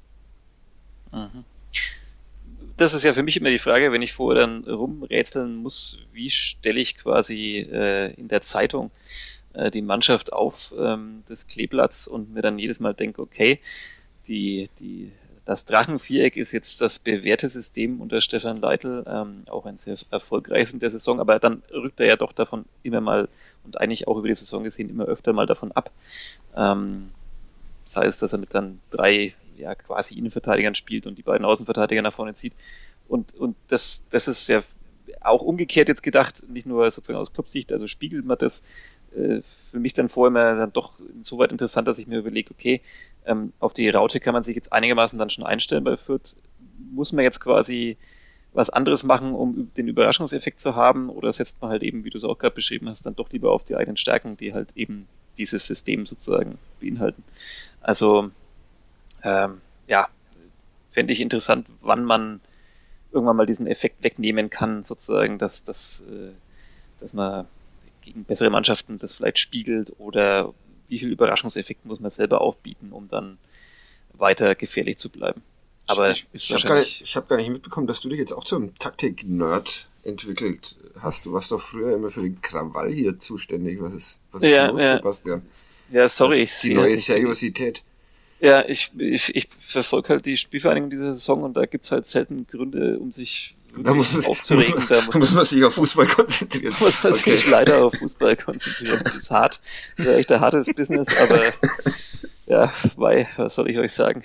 Das ist ja für mich immer die Frage, wenn ich vorher dann rumrätseln muss, wie stelle ich quasi äh, in der Zeitung äh, die Mannschaft auf ähm, das Kleeblatts und mir dann jedes Mal denke, okay, die, die, das Drachenviereck ist jetzt das bewährte System unter Stefan Leitl, ähm, auch ein sehr erfolgreiches in der Saison, aber dann rückt er ja doch davon immer mal und eigentlich auch über die Saison gesehen immer öfter mal davon ab. Ähm, das heißt, dass er mit dann drei ja quasi Innenverteidigern spielt und die beiden Außenverteidiger nach vorne zieht. Und, und das, das ist ja auch umgekehrt jetzt gedacht, nicht nur sozusagen aus Clubsicht, also spiegelt man das äh, für mich dann vorher immer dann doch insoweit interessant, dass ich mir überlege, okay, ähm, auf die Raute kann man sich jetzt einigermaßen dann schon einstellen bei Fürth. Muss man jetzt quasi was anderes machen, um den Überraschungseffekt zu haben, oder setzt man halt eben, wie du es auch gerade beschrieben hast, dann doch lieber auf die eigenen Stärken, die halt eben dieses System sozusagen beinhalten. Also ähm, ja, fände ich interessant, wann man irgendwann mal diesen Effekt wegnehmen kann, sozusagen, dass, dass, äh, dass man gegen bessere Mannschaften das vielleicht spiegelt, oder wie viel Überraschungseffekt muss man selber aufbieten, um dann weiter gefährlich zu bleiben. Aber ich, ich habe gar, nicht, hab gar nicht mitbekommen, dass du dich jetzt auch zum Taktik-Nerd entwickelt hast. Du warst doch früher immer für den Krawall hier zuständig. Was ist, was ist ja, los, ja. Sebastian? Ja, sorry. Das ist die neue Seriosität. Ja, ich, ich, ich verfolge halt die Spielvereinigung dieser Saison und da gibt's halt selten Gründe, um sich da muss man, aufzuregen. Muss man, da muss, muss man sich auf Fußball konzentrieren. Muss man okay. sich leider auf Fußball konzentrieren. Das ist hart. Das ist echt ein hartes Business, aber ja, weil, was soll ich euch sagen?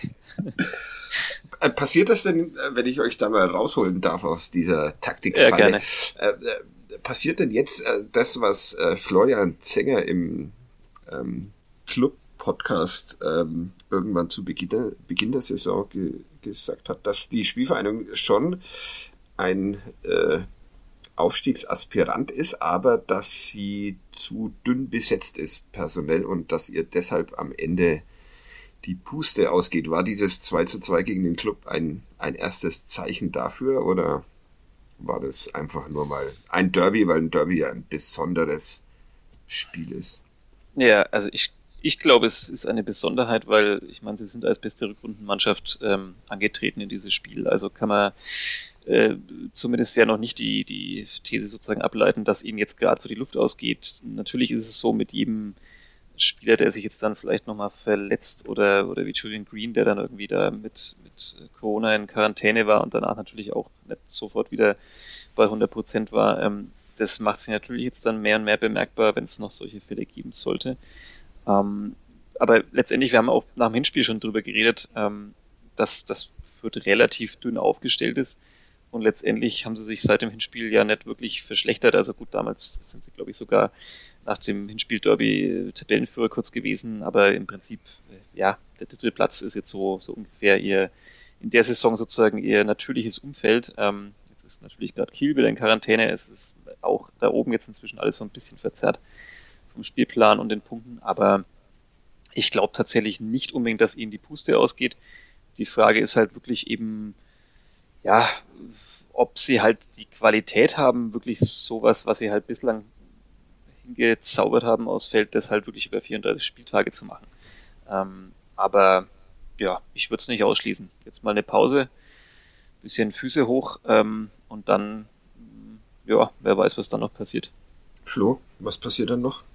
Passiert das denn, wenn ich euch da mal rausholen darf aus dieser Taktikfalle? Ja, gerne. Äh, äh, passiert denn jetzt äh, das, was äh, Florian Zenger im ähm, Club-Podcast ähm, irgendwann zu Beginn der, Beginn der Saison ge- gesagt hat, dass die Spielvereinigung schon ein äh, Aufstiegsaspirant ist, aber dass sie zu dünn besetzt ist personell und dass ihr deshalb am Ende die Puste ausgeht. War dieses zwei zu zwei gegen den Club ein, ein erstes Zeichen dafür, oder war das einfach nur mal ein Derby, weil ein Derby ja ein besonderes Spiel ist? Ja, also ich, ich glaube, es ist eine Besonderheit, weil ich meine, sie sind als beste Rückrundenmannschaft ähm, angetreten in dieses Spiel. Also kann man äh, zumindest ja noch nicht die, die These sozusagen ableiten, dass ihnen jetzt gerade so die Luft ausgeht. Natürlich ist es so, mit jedem Spieler, der sich jetzt dann vielleicht nochmal verletzt, oder oder wie Julian Green, der dann irgendwie da mit mit Corona in Quarantäne war und danach natürlich auch nicht sofort wieder bei hundert Prozent war, ähm, das macht sich natürlich jetzt dann mehr und mehr bemerkbar, wenn es noch solche Fälle geben sollte. Ähm, aber letztendlich, wir haben auch nach dem Hinspiel schon drüber geredet, ähm, dass das Fürth relativ dünn aufgestellt ist. Und letztendlich haben sie sich seit dem Hinspiel ja nicht wirklich verschlechtert. Also gut, damals sind sie, glaube ich, sogar nach dem Hinspiel-Derby Tabellenführer kurz gewesen. Aber im Prinzip, ja, der dritte Platz ist jetzt so, so ungefähr ihr, in der Saison sozusagen ihr natürliches Umfeld. Ähm, jetzt ist natürlich gerade Kiel wieder in Quarantäne. Es ist auch da oben jetzt inzwischen alles so ein bisschen verzerrt vom Spielplan und den Punkten. Aber ich glaube tatsächlich nicht unbedingt, dass ihnen die Puste ausgeht. Die Frage ist halt wirklich eben, ja, ob sie halt die Qualität haben, wirklich sowas, was sie halt bislang hingezaubert haben aus Feld, das halt wirklich über vierunddreißig Spieltage zu machen. Ähm, aber ja, ich würde es nicht ausschließen. Jetzt mal eine Pause, bisschen Füße hoch ähm, und dann, ja, wer weiß, was dann noch passiert. Flo, was passiert dann noch?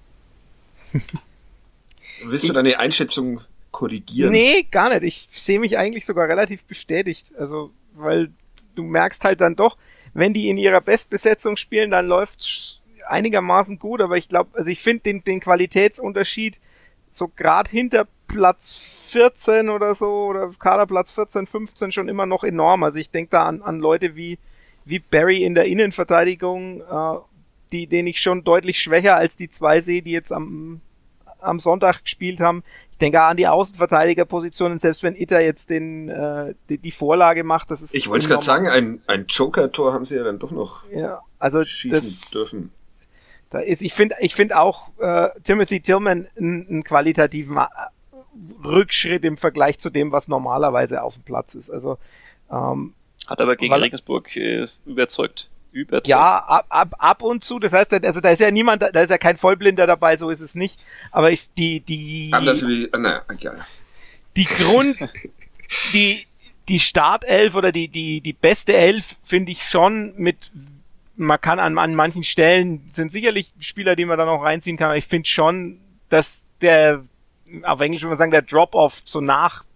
Willst ich, du deine Einschätzung korrigieren? Nee, gar nicht. Ich sehe mich eigentlich sogar relativ bestätigt. Also, weil du merkst halt dann doch, wenn die in ihrer Bestbesetzung spielen, dann läuft's einigermaßen gut, aber ich glaube, also ich finde den, den Qualitätsunterschied so gerade hinter Platz vierzehn oder so, oder Kaderplatz vierzehn, fünfzehn schon immer noch enorm. Also ich denke da an, an Leute wie, wie Barry in der Innenverteidigung, äh, die, den ich schon deutlich schwächer als die zwei sehe, die jetzt am, am Sonntag gespielt haben. Ich denke auch an die Außenverteidigerpositionen, selbst wenn Itter jetzt den, äh, die, die Vorlage macht, das ist... Ich wollte es gerade sagen, ein, ein Joker-Tor haben sie ja dann doch noch ja, also schießen das, dürfen. Da ist, ich finde ich finde auch äh, Timothy Tillman einen, einen qualitativen Rückschritt im Vergleich zu dem, was normalerweise auf dem Platz ist. Also ähm, hat aber gegen weil, Regensburg äh, überzeugt. Überzeugt. Ja, ab, ab, ab und zu. Das heißt, also da ist ja niemand, da ist ja kein Vollblinder dabei, so ist es nicht. Aber ich, die, die, anders wie, naja, ja. die Grund, die, die Startelf oder die, die, die beste Elf finde ich schon mit, man kann an, an manchen Stellen sind sicherlich Spieler, die man da noch reinziehen kann, aber ich finde schon, dass der, auf Englisch würde man sagen, der Drop-Off so nach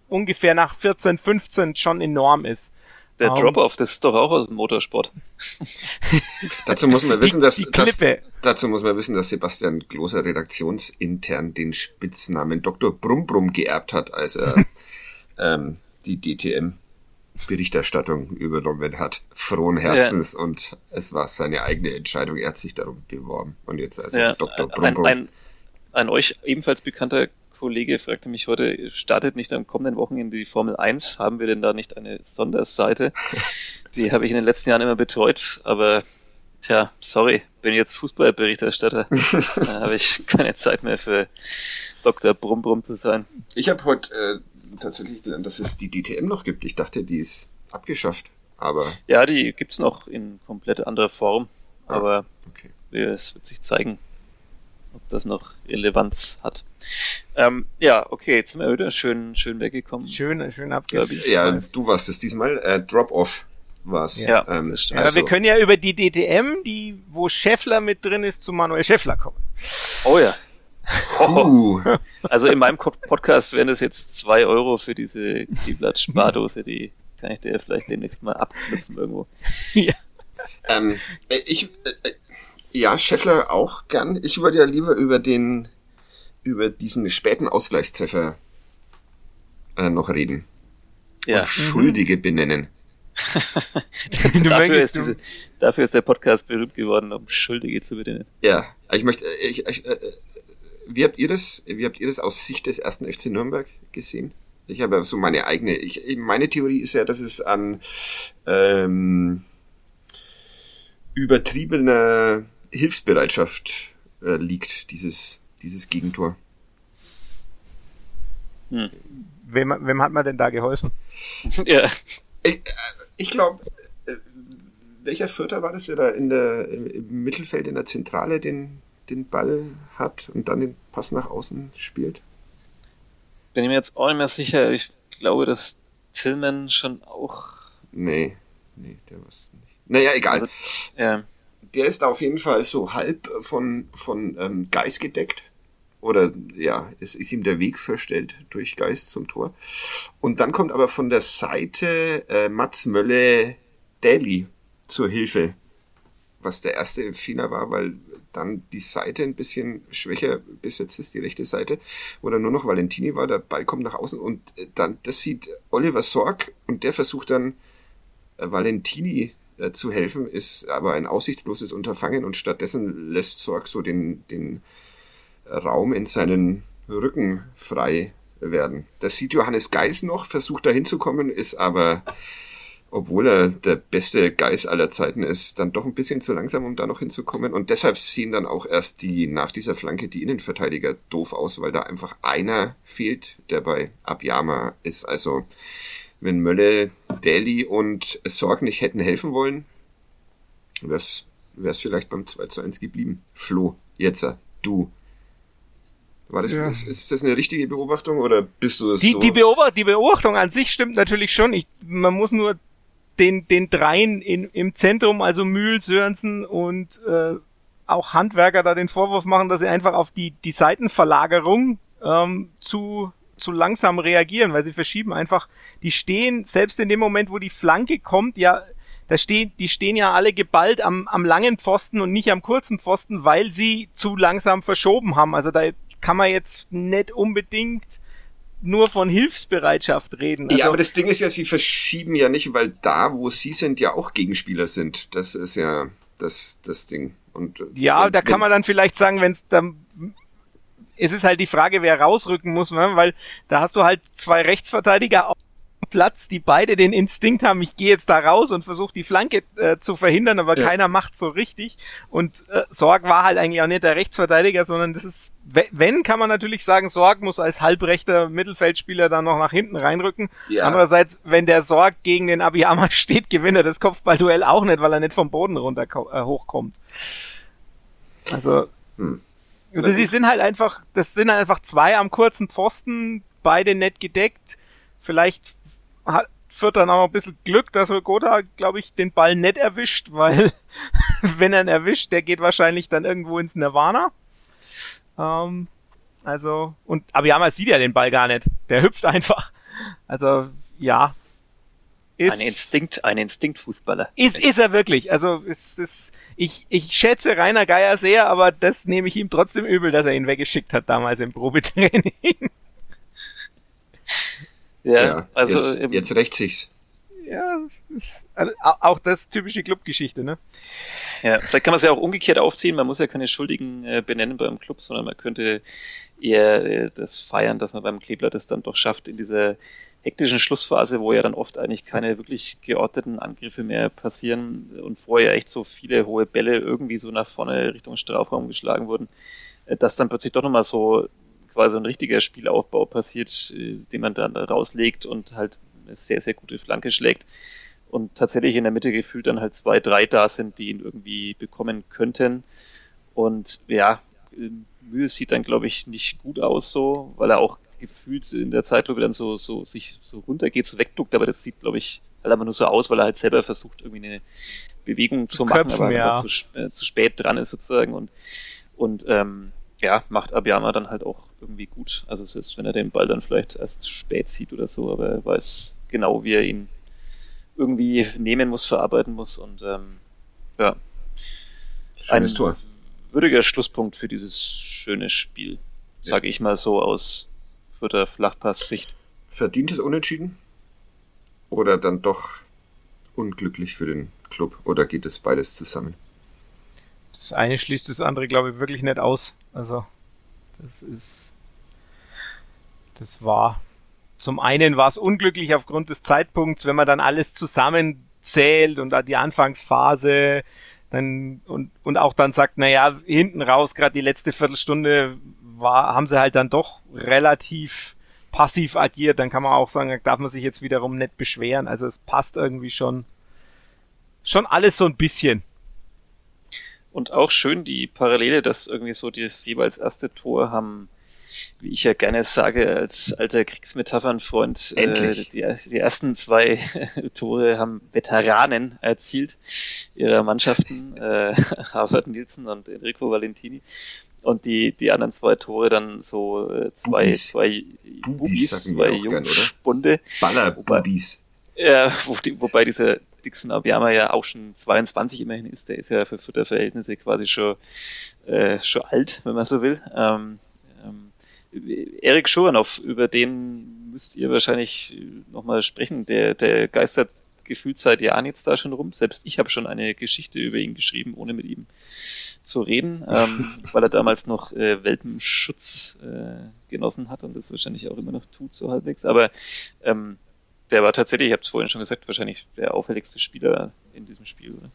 ungefähr nach vierzehn, fünfzehn schon enorm ist. Der um, Drop-Off, das ist doch auch aus dem Motorsport. dazu muss man wissen, dass, die, die dass dazu muss man wissen, dass Sebastian Gloser redaktionsintern den Spitznamen Doktor Brumm-Brumm geerbt hat, als er ähm, die D T M-Berichterstattung übernommen hat. Frohen Herzens, ja. Und es war seine eigene Entscheidung. Er hat sich darum beworben. Und jetzt also ja, Doktor Brumm-Brumm. Ein, ein, ein euch ebenfalls bekannter Kollege fragte mich heute, startet nicht am kommenden Wochenende die Formel eins? Haben wir denn da nicht eine Sonderseite? Die habe ich in den letzten Jahren immer betreut, aber tja, sorry, bin jetzt Fußballberichterstatter. Da habe ich keine Zeit mehr für Doktor Brumm-Brumm zu sein. Ich habe heute äh, tatsächlich gelernt, dass es die D T M noch gibt. Ich dachte, die ist abgeschafft, aber... Ja, die gibt's noch in komplett anderer Form, ah, aber okay. Es wird sich zeigen, ob das noch Relevanz hat. Ähm, ja, okay, jetzt sind wir wieder schön, schön weggekommen. Schön, schön abgebiegt. Ja, du warst es diesmal. Äh, Drop-Off war's. Ja, ähm, das stimmt. Aber wir können ja über die D T M, die, wo Scheffler mit drin ist, zu Manuel Scheffler kommen. Oh ja. Uh. Also in meinem Podcast wären das jetzt zwei Euro für diese Kleeblatt-Spardose, die kann ich dir vielleicht demnächst mal abknüpfen irgendwo. Ja. Ähm, ich, äh, ja, Scheffler auch gern. Ich würde ja lieber über den, über diesen späten Ausgleichstreffer äh, noch reden. Ja. Und Schuldige mhm. benennen. dafür, ist diese, dafür ist der Podcast berühmt geworden, um Schuldige zu benennen. Ja, ich möchte, ich, ich, äh, wie habt ihr das, wie habt ihr das aus Sicht des ersten F C Nürnberg gesehen? Ich habe so meine eigene, ich, meine Theorie ist ja, dass es an, ähm, übertriebener Hilfsbereitschaft äh, liegt, dieses, dieses Gegentor. Hm. Wem, wem hat man denn da geholfen? Ja. Ich, ich glaube, äh, welcher Vierter war das, der da in der, im Mittelfeld in der Zentrale den, den Ball hat und dann den Pass nach außen spielt? Bin ich mir jetzt auch nicht mehr sicher. Ich glaube, dass Tillman schon auch... Nee, nee, der war's nicht. Naja, egal. Also, ja. Der ist auf jeden Fall so halb von, von ähm, Geist gedeckt. Oder ja, es ist ihm der Weg verstellt durch Geist zum Tor. Und dann kommt aber von der Seite äh, Mats Mölle-Daly zur Hilfe. Was der erste Fehler war, weil dann die Seite ein bisschen schwächer besetzt ist, die rechte Seite, wo dann nur noch Valentini war, der Ball kommt nach außen und dann, das sieht Oliver Sorg und der versucht dann äh, Valentini äh, zu helfen, ist aber ein aussichtsloses Unterfangen und stattdessen lässt Sorg so den, den Raum in seinen Rücken frei werden. Das sieht Johannes Geis noch, versucht da hinzukommen, ist aber, obwohl er der beste Geis aller Zeiten ist, dann doch ein bisschen zu langsam, um da noch hinzukommen. Und deshalb sehen dann auch erst die, nach dieser Flanke, die Innenverteidiger doof aus, weil da einfach einer fehlt, der bei Abiyama ist. Also, wenn Mölle, Daly und Sorg nicht hätten helfen wollen, wäre es vielleicht beim zwei zu eins geblieben. Flo, jetzt, du. War das, ja. ist, ist das eine richtige Beobachtung oder bist du es die, so? Die, Beobacht, die Beobachtung an sich stimmt natürlich schon. Ich, man muss nur den, den Dreien in, im Zentrum, also Mühl, Sörensen und äh, auch Handwerker da den Vorwurf machen, dass sie einfach auf die, die Seitenverlagerung ähm, zu, zu langsam reagieren, weil sie verschieben einfach, die stehen, selbst in dem Moment, wo die Flanke kommt, ja, da stehen, die stehen ja alle geballt am, am langen Pfosten und nicht am kurzen Pfosten, weil sie zu langsam verschoben haben. Also da kann man jetzt nicht unbedingt nur von Hilfsbereitschaft reden. Also, ja, aber das Ding ist ja, sie verschieben ja nicht, weil da, wo sie sind, ja auch Gegenspieler sind. Das ist ja das, das Ding. Und ja, wenn, da kann wenn, man dann vielleicht sagen, wenn es dann, es ist halt die Frage, wer rausrücken muss, ne? Weil da hast du halt zwei Rechtsverteidiger auf Platz, die beide den Instinkt haben, ich gehe jetzt da raus und versuche die Flanke äh, zu verhindern, aber ja. keiner macht so richtig. Und äh, Sorg war halt eigentlich auch nicht der Rechtsverteidiger, sondern das ist, wenn, kann man natürlich sagen, Sorg muss als halbrechter Mittelfeldspieler dann noch nach hinten reinrücken. Ja. Andererseits, wenn der Sorg gegen den Abiyama steht, gewinnt er das Kopfballduell auch nicht, weil er nicht vom Boden runter äh, hochkommt. Also, hm. also sie sind halt einfach, das sind halt einfach zwei am kurzen Pfosten, beide nett gedeckt. Vielleicht hat Fürth dann auch ein bisschen Glück, dass Gotha, glaube ich, den Ball nicht erwischt, weil wenn er ihn erwischt, der geht wahrscheinlich dann irgendwo ins Nirvana. Ähm, also, und Abiyama sieht ja den Ball gar nicht. Der hüpft einfach. Also, ja. Ist, ein Instinkt, ein Instinktfußballer. Ist, ist er wirklich. Also, ist, ist, ich, ich schätze Rainer Geier sehr, aber das nehme ich ihm trotzdem übel, dass er ihn weggeschickt hat damals im Probetraining. Ja, ja, also jetzt, ähm, jetzt rächt sich's. Ja, ist, also, auch das typische Clubgeschichte, ne? Ja, vielleicht kann man es ja auch umgekehrt aufziehen. Man muss ja keine Schuldigen äh, benennen beim Club, sondern man könnte eher äh, das feiern, dass man beim Kleeblatt es dann doch schafft, in dieser hektischen Schlussphase, wo ja dann oft eigentlich keine wirklich geordneten Angriffe mehr passieren und vorher echt so viele hohe Bälle irgendwie so nach vorne Richtung Strafraum geschlagen wurden, äh, dass dann plötzlich doch nochmal so quasi ein richtiger Spielaufbau passiert, äh, den man dann rauslegt und halt eine sehr, sehr gute Flanke schlägt. Und tatsächlich in der Mitte gefühlt dann halt zwei, drei da sind, die ihn irgendwie bekommen könnten. Und ja, Mühe sieht dann, glaube ich, nicht gut aus so, weil er auch gefühlt in der Zeitlupe dann so, so sich so runtergeht, so wegduckt, aber das sieht, glaube ich, halt einfach nur so aus, weil er halt selber versucht, irgendwie eine Bewegung zu, zu machen, köpfen, aber ja. zu, äh, zu spät dran ist sozusagen. Und, und ähm, ja, macht Abiyama dann halt auch irgendwie gut. Also es ist, wenn er den Ball dann vielleicht erst spät sieht oder so, aber er weiß genau, wie er ihn irgendwie nehmen muss, verarbeiten muss und ähm, ja, schönes ein Tor. Würdiger Schlusspunkt für dieses schöne Spiel, sage ja. ich mal so aus Fürther Flachpass-Sicht. Verdientes Unentschieden? Oder dann doch unglücklich für den Club? Oder geht es beides zusammen? Das eine schließt das andere, glaube ich, wirklich nicht aus. Also das ist, das war zum einen war es unglücklich aufgrund des Zeitpunkts, wenn man dann alles zusammenzählt und da die Anfangsphase dann und und auch dann sagt, naja, hinten raus, gerade die letzte Viertelstunde war, haben sie halt dann doch relativ passiv agiert, dann kann man auch sagen, da darf man sich jetzt wiederum nicht beschweren. Also es passt irgendwie schon schon alles so ein bisschen. Und auch schön die Parallele, dass irgendwie so das jeweils erste Tor haben, wie ich ja gerne sage, als alter Kriegsmetaphernfreund, äh, die, die ersten zwei Tore haben Veteranen erzielt ihrer Mannschaften, äh, Harvard Nielsen und Enrico Valentini. Und die, die anderen zwei Tore dann so äh, zwei, Bubis. zwei Bubis, Bubis zwei Jungspunde. Baller-Bubis. Ja, wo die, wobei dieser Dixon Abiyama ja auch schon zweiundzwanzig immerhin ist, der ist ja für Futterverhältnisse quasi schon, äh, schon alt, wenn man so will. Ähm, ähm, Erik Schuranov, über den müsst ihr wahrscheinlich nochmal sprechen, der, der geistert gefühlt seit Jahren jetzt da schon rum. Selbst ich habe schon eine Geschichte über ihn geschrieben, ohne mit ihm zu reden, ähm, weil er damals noch äh, Welpenschutz äh, genossen hat und das wahrscheinlich auch immer noch tut, so halbwegs. Aber ähm, der war tatsächlich, ich habe es vorhin schon gesagt, wahrscheinlich der auffälligste Spieler in diesem Spiel, oder?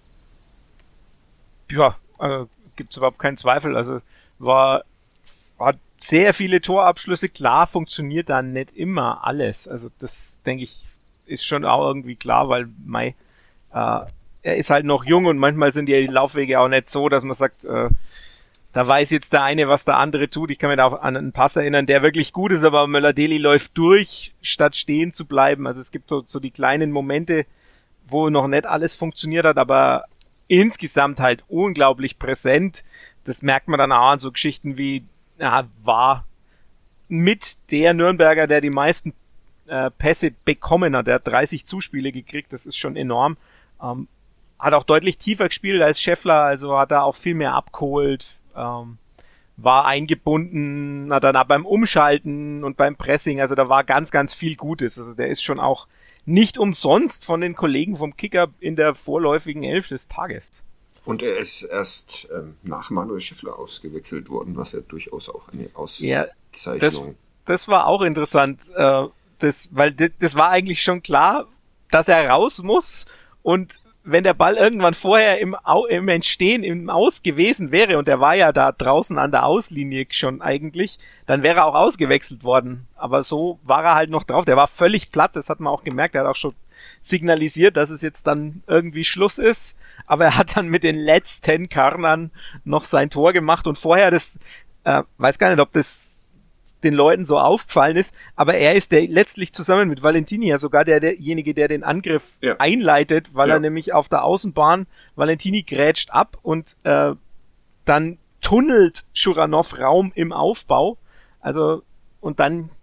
Ja, äh, gibt's überhaupt keinen Zweifel. Also war, hat sehr viele Torabschlüsse. Klar funktioniert da nicht immer alles. Also das, denke ich, ist schon auch irgendwie klar, weil Mai, äh, er ist halt noch jung und manchmal sind die Laufwege auch nicht so, dass man sagt, äh, da weiß jetzt der eine, was der andere tut. Ich kann mich da auch an einen Pass erinnern, der wirklich gut ist, aber Möller-Deli läuft durch, statt stehen zu bleiben. Also es gibt so, so die kleinen Momente, wo noch nicht alles funktioniert hat, aber insgesamt halt unglaublich präsent. Das merkt man dann auch an so Geschichten wie, ja, war mit der Nürnberger, der die meisten äh, Pässe bekommen hat. Der hat dreißig Zuspiele gekriegt, das ist schon enorm. Ähm, hat auch deutlich tiefer gespielt als Scheffler, also hat er auch viel mehr abgeholt. Ähm, war eingebunden, hat dann auch beim Umschalten und beim Pressing, also da war ganz, ganz viel Gutes. Also der ist schon auch nicht umsonst von den Kollegen vom Kicker in der vorläufigen Elf des Tages. Und er ist erst ähm, nach Manuel Scheffler ausgewechselt worden, was ja durchaus auch eine Auszeichnung. Ja, das, das war auch interessant, äh, das, weil das, das war eigentlich schon klar, dass er raus muss und wenn der Ball irgendwann vorher im, Au, im Entstehen, im Aus gewesen wäre und er war ja da draußen an der Auslinie schon eigentlich, dann wäre er auch ausgewechselt worden. Aber so war er halt noch drauf. Der war völlig platt, das hat man auch gemerkt. Er hat auch schon signalisiert, dass es jetzt dann irgendwie Schluss ist. Aber er hat dann mit den letzten Körnern noch sein Tor gemacht und vorher das, äh, weiß gar nicht, ob das den Leuten so aufgefallen ist, aber er ist der letztlich zusammen mit Valentini ja sogar der, derjenige, der den Angriff ja. einleitet, weil ja. er nämlich auf der Außenbahn, Valentini grätscht ab und äh, dann tunnelt Schuranov Raum im Aufbau, also und dann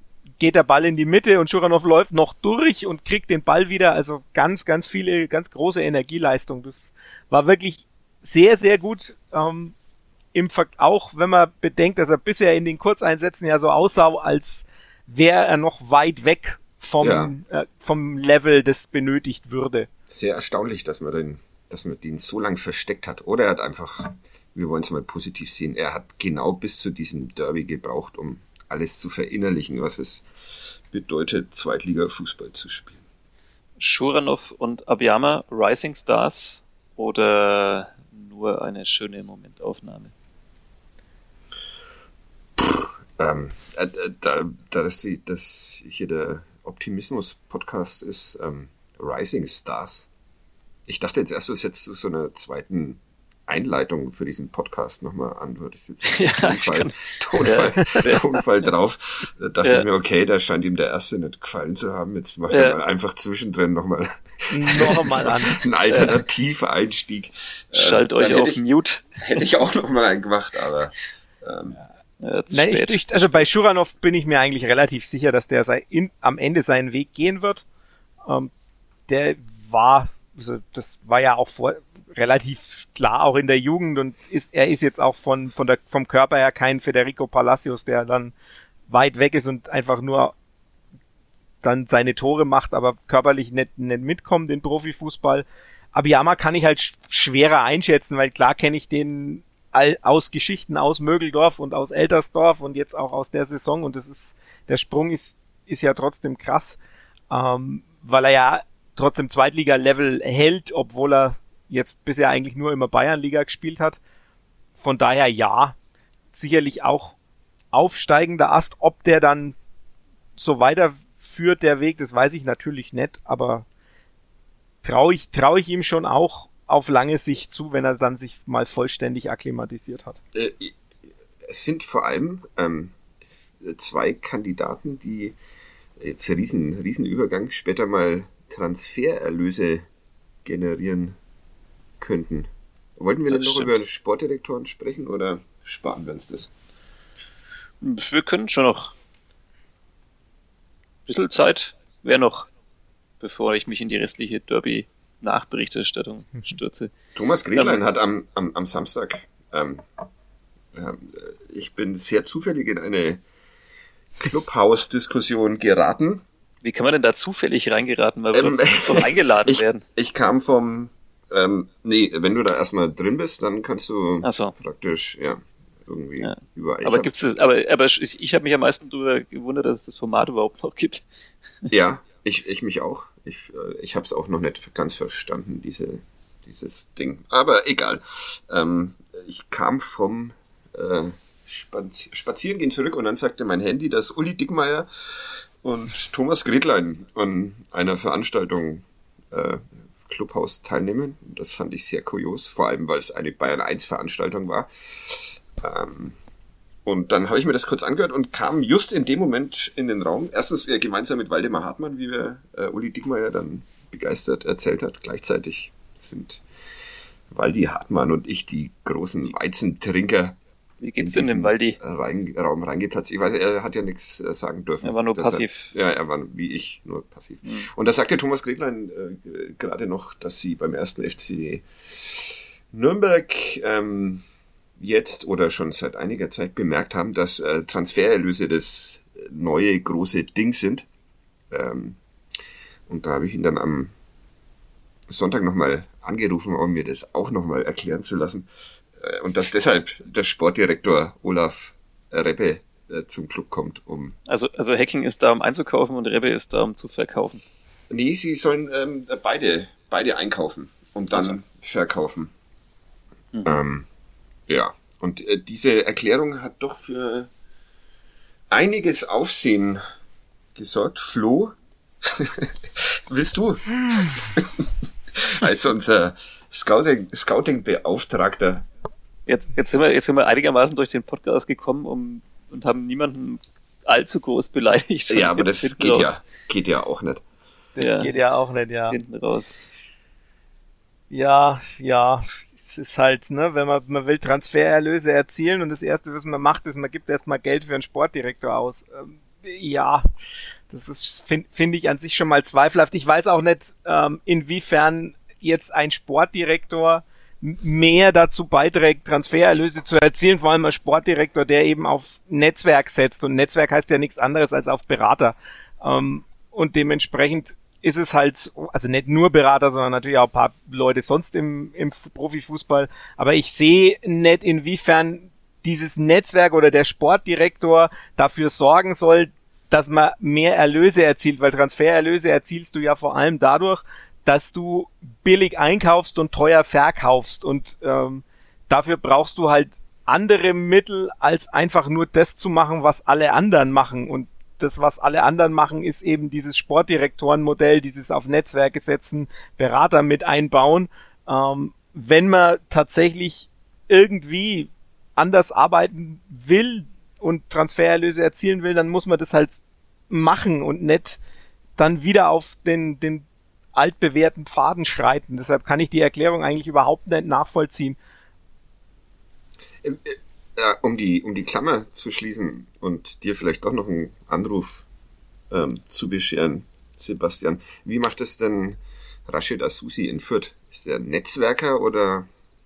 geht der Ball in die Mitte und Schuranov läuft noch durch und kriegt den Ball wieder. Also ganz, ganz viele, ganz große Energieleistung. Das war wirklich sehr, sehr gut. Ähm, im Ver- auch wenn man bedenkt, dass er bisher in den Kurzeinsätzen ja so aussah, als wäre er noch weit weg vom, ja. äh, vom Level, das benötigt würde. Sehr erstaunlich, dass man den, dass man den so lang versteckt hat. Oder er hat einfach, wir wollen es mal positiv sehen, er hat genau bis zu diesem Derby gebraucht, um alles zu verinnerlichen, was es bedeutet, Zweitliga-Fußball zu spielen. Schuranov und Abiyama, Rising Stars oder nur eine schöne Momentaufnahme? Ähm, äh, da, da das, die, das hier der Optimismus-Podcast ist, ähm, Rising Stars. Ich dachte jetzt erst, du es jetzt zu so einer zweiten Einleitung für diesen Podcast nochmal anhörst. Jetzt ja, Tonfall, Tonfall, ja. Tonfall drauf. Da dachte ja. ich mir, okay, da scheint ihm der erste nicht gefallen zu haben. Jetzt macht ja. er mal einfach zwischendrin nochmal noch mal an. einen Alternativ-Einstieg. Schalt ähm, euch auf ich, Mute. Hätte ich auch nochmal einen gemacht, aber ähm, ja, Nein, ich, ich, also bei Schuranov bin ich mir eigentlich relativ sicher, dass der sein, in, am Ende seinen Weg gehen wird. Ähm, der war, also das war ja auch vor, relativ klar auch in der Jugend und ist, er ist jetzt auch von, von der, vom Körper her kein Federico Palacios, der dann weit weg ist und einfach nur dann seine Tore macht, aber körperlich nicht, nicht mitkommt in Profifußball. Abiyama kann ich halt sch- schwerer einschätzen, weil klar kenne ich den all, aus Geschichten aus Mögeldorf und aus Eltersdorf und jetzt auch aus der Saison und das ist, der Sprung ist, ist ja trotzdem krass, ähm, weil er ja trotzdem Zweitliga-Level hält, obwohl er jetzt bisher eigentlich nur immer Bayernliga gespielt hat. Von daher ja, sicherlich auch aufsteigender Ast. Ob der dann so weiterführt, der Weg, das weiß ich natürlich nicht, aber traue ich, traue ich ihm schon auch auf lange Sicht zu, wenn er dann sich mal vollständig akklimatisiert hat. Äh, es sind vor allem ähm, zwei Kandidaten, die jetzt riesen, riesen Übergang später mal Transfererlöse generieren könnten. Wollten wir Das denn noch stimmt. über Sportdirektoren sprechen oder sparen wir uns das? Wir können schon noch ein bisschen Zeit wäre noch, bevor ich mich in die restliche Derby-Nachberichterstattung stürze. Thomas Gretlein Ähm, hat am, am, am Samstag, ähm, äh, ich bin sehr zufällig in eine Clubhouse-Diskussion geraten. Wie kann man denn da zufällig reingeraten? Weil wir Ähm, doch, doch eingeladen ich, werden. Ich kam vom, ähm, nee, wenn du da erstmal drin bist, dann kannst du Ach so. praktisch, ja, irgendwie Ja. überall. Aber Ich gibt's das, aber, aber ich, ich habe mich am meisten darüber gewundert, dass es das Format überhaupt noch gibt. hab, ja, ich, ich mich auch. Ich, äh, ich habe es auch noch nicht ganz verstanden, diese, dieses Ding. Aber egal. Ähm, ich kam vom äh, Spazi- Spazierengehen zurück und dann sagte mein Handy, dass Uli Dickmeyer und Thomas Gretlein an einer Veranstaltung äh, Clubhaus teilnehmen. Das fand ich sehr kurios, vor allem weil es eine Bayern eins Veranstaltung war. Ähm, und dann habe ich mir das kurz angehört und kam just in dem Moment in den Raum. Erstens äh, gemeinsam mit Waldemar Hartmann, wie wir äh, Uli Dickmeyer dann begeistert erzählt hat. Gleichzeitig sind Waldi Hartmann und ich die großen Weizentrinker. Wie geht's denn dem Waldi? Rein, Raum reingeplatzt. Ich weiß, er hat ja nichts äh, sagen dürfen. Er war nur dass passiv. Er, ja, er war wie ich nur passiv. Mhm. Und da sagte Thomas Gretlein äh, gerade noch, dass sie beim ersten F C Nürnberg ähm, jetzt oder schon seit einiger Zeit bemerkt haben, dass äh, Transfererlöse das neue große Ding sind. Ähm, und da habe ich ihn dann am Sonntag nochmal angerufen, um mir das auch nochmal erklären zu lassen. Und dass deshalb der Sportdirektor Olaf Reppe äh, zum Club kommt, um... Also, also Hacking ist da, um einzukaufen und Rebbe ist da, um zu verkaufen. Nee, sie sollen ähm, beide, beide einkaufen und dann Also. verkaufen. Mhm. Ähm, ja, und äh, diese Erklärung hat doch für einiges Aufsehen gesorgt. Flo, willst du als unser Scouting, Scouting-Beauftragter... Jetzt, jetzt, sind wir, jetzt sind wir einigermaßen durch den Podcast gekommen um, und haben niemanden allzu groß beleidigt. Ja, aber das Hinten geht raus. ja, geht ja auch nicht. Das Ja. geht ja auch nicht, ja. Hinten raus. Ja, ja, es ist halt, ne, wenn man, man will Transfererlöse erzielen und das Erste, was man macht, ist, man gibt erstmal Geld für einen Sportdirektor aus. Ähm, ja, das ist, finde find ich an sich schon mal zweifelhaft. Ich weiß auch nicht, ähm, inwiefern jetzt ein Sportdirektor mehr dazu beiträgt, Transfererlöse zu erzielen, vor allem als Sportdirektor, der eben auf Netzwerk setzt. Und Netzwerk heißt ja nichts anderes als auf Berater. Ähm, und dementsprechend ist es halt, also nicht nur Berater, sondern natürlich auch ein paar Leute sonst im, im Profifußball. Aber ich sehe nicht, inwiefern dieses Netzwerk oder der Sportdirektor dafür sorgen soll, dass man mehr Erlöse erzielt, weil Transfererlöse erzielst du ja vor allem dadurch, dass du billig einkaufst und teuer verkaufst. Und ähm, dafür brauchst du halt andere Mittel, als einfach nur das zu machen, was alle anderen machen. Und das, was alle anderen machen, ist eben dieses Sportdirektorenmodell, dieses auf Netzwerke setzen, Berater mit einbauen. Ähm, wenn man tatsächlich irgendwie anders arbeiten will und Transfererlöse erzielen will, dann muss man das halt machen und nicht dann wieder auf den, den altbewährten Pfaden schreiten. Deshalb kann ich die Erklärung eigentlich überhaupt nicht nachvollziehen. Ähm, äh, ja, um die, um die Klammer zu schließen und dir vielleicht doch noch einen Anruf ähm, zu bescheren, Sebastian. Wie macht es denn Rashid Asusi in Fürth? Ist der Netzwerker oder?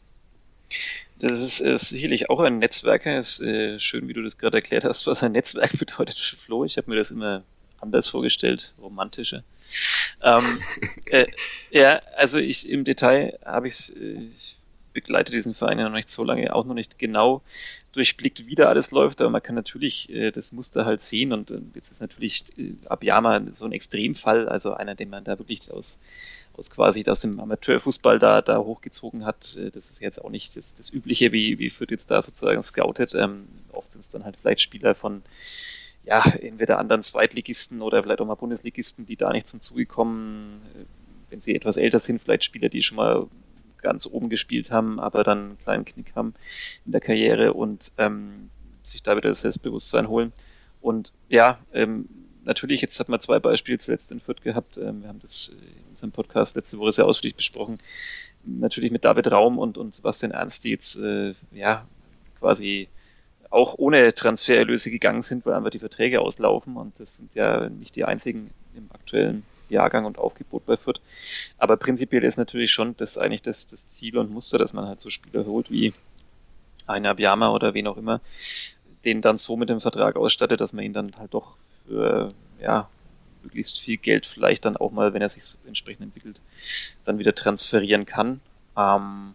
Das ist, ist sicherlich auch ein Netzwerker. Ist äh, schön, wie du das gerade erklärt hast, was ein Netzwerk bedeutet, Flo. Ich habe mir das immer anders vorgestellt, romantischer. ähm, äh, ja, also ich im Detail habe ich äh, begleite diesen Verein ja noch nicht so lange, auch noch nicht genau durchblickt, wie da alles läuft, aber man kann natürlich äh, das Muster halt sehen und äh, jetzt ist natürlich äh, Abiyama so ein Extremfall, also einer, den man da wirklich aus aus quasi aus dem Amateurfußball da da hochgezogen hat. Äh, das ist jetzt auch nicht das, das Übliche, wie wie Fürth jetzt da sozusagen scoutet. Ähm, oft sind es dann halt vielleicht Spieler von ja, entweder anderen Zweitligisten oder vielleicht auch mal Bundesligisten, die da nicht zum Zuge kommen, wenn sie etwas älter sind, vielleicht Spieler, die schon mal ganz oben gespielt haben, aber dann einen kleinen Knick haben in der Karriere und ähm, sich da wieder das Selbstbewusstsein holen. Und ja, ähm, natürlich, jetzt hat man zwei Beispiele zuletzt in Fürth gehabt. Ähm, wir haben das in unserem Podcast letzte Woche sehr ausführlich besprochen. Natürlich mit David Raum und, und Sebastian Ernst, die jetzt äh, ja quasi auch ohne Transfererlöse gegangen sind, weil einfach die Verträge auslaufen und das sind ja nicht die einzigen im aktuellen Jahrgang und Aufgebot bei Fürth. Aber prinzipiell ist natürlich schon das eigentlich das, das Ziel und Muster, dass man halt so Spieler holt wie ein Abiyama oder wen auch immer, den dann so mit dem Vertrag ausstattet, dass man ihn dann halt doch für ja möglichst viel Geld vielleicht dann auch mal, wenn er sich entsprechend entwickelt, dann wieder transferieren kann. Ähm,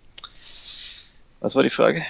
was war die Frage?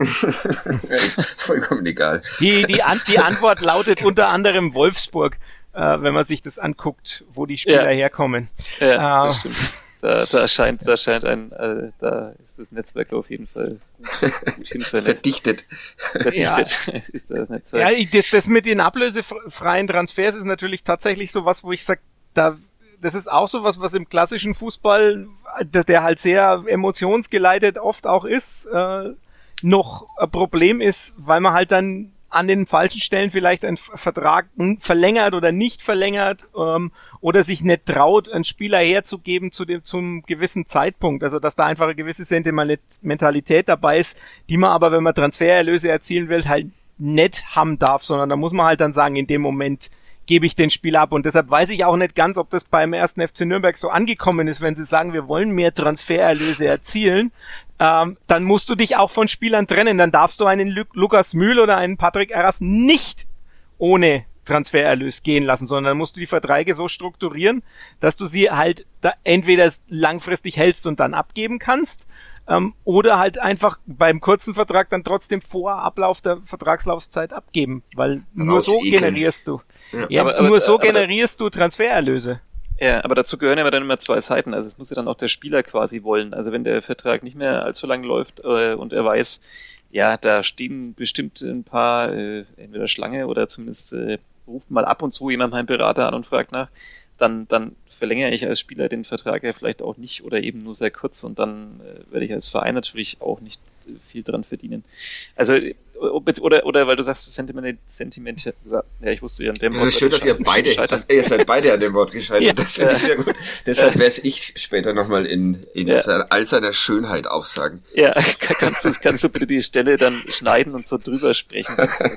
Vollkommen egal. Die, die, An- die Antwort lautet unter anderem Wolfsburg, äh, wenn man sich das anguckt, wo die Spieler ja. herkommen. Ja, äh, das stimmt. Da, da scheint, da scheint ein, äh, da ist das Netzwerk auf jeden Fall gut, gut hinterlässt. Verdichtet. Verdichtet Ja. ist das Netzwerk. Ja, das, das mit den ablösefreien Transfers ist natürlich tatsächlich so was, wo ich sag, da, das ist auch so was, was im klassischen Fußball, dass der halt sehr emotionsgeleitet oft auch ist, äh, noch ein Problem ist, weil man halt dann an den falschen Stellen vielleicht einen Vertrag verlängert oder nicht verlängert ähm, oder sich nicht traut, einen Spieler herzugeben zu dem zum gewissen Zeitpunkt. Also dass da einfach eine gewisse Sentimentalität dabei ist, die man aber, wenn man Transfererlöse erzielen will, halt nicht haben darf, sondern da muss man halt dann sagen, in dem Moment gebe ich den Spieler ab. Und deshalb weiß ich auch nicht ganz, ob das beim ersten F C Nürnberg so angekommen ist, wenn sie sagen, wir wollen mehr Transfererlöse erzielen, ähm, dann musst du dich auch von Spielern trennen. Dann darfst du einen Lu- Lukas Mühl oder einen Patrick Erras nicht ohne Transfererlös gehen lassen, sondern dann musst du die Verträge so strukturieren, dass du sie halt da entweder langfristig hältst und dann abgeben kannst, ähm, oder halt einfach beim kurzen Vertrag dann trotzdem vor Ablauf der Vertragslaufzeit abgeben, weil nur so generierst du. Ja, ja aber, aber, nur so aber, generierst du Transfererlöse. Ja, aber dazu gehören ja dann immer zwei Seiten. Also es muss ja dann auch der Spieler quasi wollen. Also wenn der Vertrag nicht mehr allzu lang läuft äh, und er weiß, ja, da stehen bestimmt ein paar, äh, entweder Schlange oder zumindest äh, ruft mal ab und zu jemand meinen Berater an und fragt nach, dann dann verlängere ich als Spieler den Vertrag ja vielleicht auch nicht oder eben nur sehr kurz und dann äh, werde ich als Verein natürlich auch nicht äh, viel dran verdienen. Also oder, oder weil du sagst, Sentiment, Sentiment, ja, ich wusste ja an dem Wort. Das ist schön, dass ihr beide, dass ihr seid beide an dem Wort gescheitert. Ja. Das finde ich sehr gut. Deshalb werde ich später nochmal in, in ja. all seiner Schönheit aufsagen. Ja, kannst du, kannst du bitte die Stelle dann schneiden und so drüber sprechen.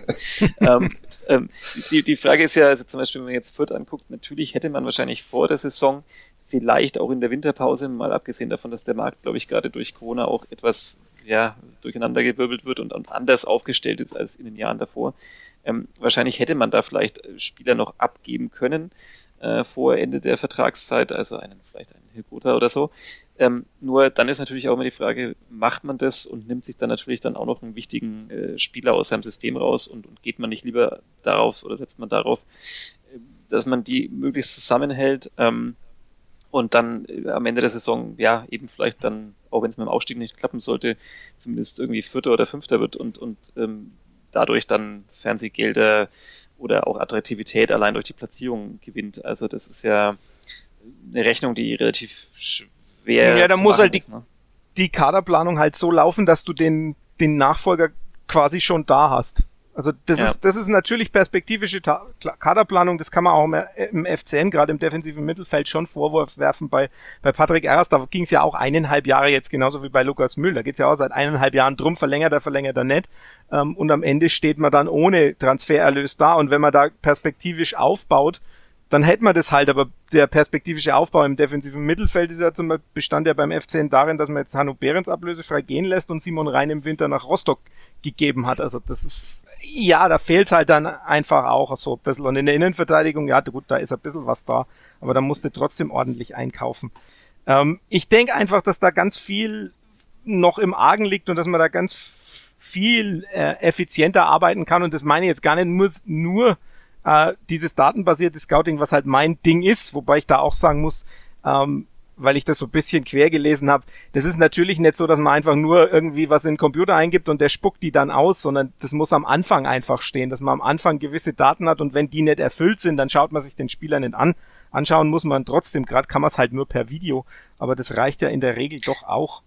ähm, ähm, die, die Frage ist ja, also zum Beispiel, wenn man jetzt Fürth anguckt, natürlich hätte man wahrscheinlich vor der Saison vielleicht auch in der Winterpause, mal abgesehen davon, dass der Markt, glaube ich, gerade durch Corona auch etwas ja, durcheinandergewirbelt wird und anders aufgestellt ist als in den Jahren davor. Ähm, wahrscheinlich hätte man da vielleicht Spieler noch abgeben können äh, vor Ende der Vertragszeit, also einen vielleicht einen Hilgota oder so. Ähm, nur dann ist natürlich auch immer die Frage, macht man das und nimmt sich dann natürlich dann auch noch einen wichtigen äh, Spieler aus seinem System raus und, und geht man nicht lieber darauf oder setzt man darauf, äh, dass man die möglichst zusammenhält, ähm, und dann äh, am Ende der Saison, ja, eben vielleicht dann, auch wenn es mit dem Aufstieg nicht klappen sollte, zumindest irgendwie Vierter oder Fünfter wird und, und ähm, dadurch dann Fernsehgelder oder auch Attraktivität allein durch die Platzierung gewinnt. Also das ist ja eine Rechnung, die relativ schwer Ja, da muss halt die, ist, ne? die Kaderplanung halt so laufen, dass du den, den Nachfolger quasi schon da hast. Also das ja. ist das ist natürlich perspektivische Ta- Kaderplanung, das kann man auch im, im F C N, gerade im defensiven Mittelfeld, schon Vorwurf werfen. Bei bei Patrick Erras, da ging es ja auch eineinhalb Jahre jetzt, genauso wie bei Lukas Mühl, da geht es ja auch seit eineinhalb Jahren drum, verlängert er, verlängert er nicht. Ähm, und am Ende steht man dann ohne Transfererlös da, und wenn man da perspektivisch aufbaut, dann hätte man das halt, aber der perspektivische Aufbau im defensiven Mittelfeld ist ja zum Beispiel, bestand ja beim F C N darin, dass man jetzt Hanno Behrens ablösefrei gehen lässt und Simon Rhein im Winter nach Rostock gegeben hat. Also das ist, ja, da fehlt halt dann einfach auch so ein bisschen. Und in der Innenverteidigung, ja gut, da ist ein bisschen was da, aber da musst du trotzdem ordentlich einkaufen. Ähm, ich denke einfach, dass da ganz viel noch im Argen liegt und dass man da ganz f- viel äh, effizienter arbeiten kann, und das meine ich jetzt gar nicht nur, nur äh, dieses datenbasierte Scouting, was halt mein Ding ist, wobei ich da auch sagen muss, ähm, weil ich das so ein bisschen quer gelesen habe, das ist natürlich nicht so, dass man einfach nur irgendwie was in den Computer eingibt und der spuckt die dann aus, sondern das muss am Anfang einfach stehen, dass man am Anfang gewisse Daten hat, und wenn die nicht erfüllt sind, dann schaut man sich den Spieler nicht an. Anschauen muss man trotzdem, gerade kann man es halt nur per Video, aber das reicht ja in der Regel doch auch.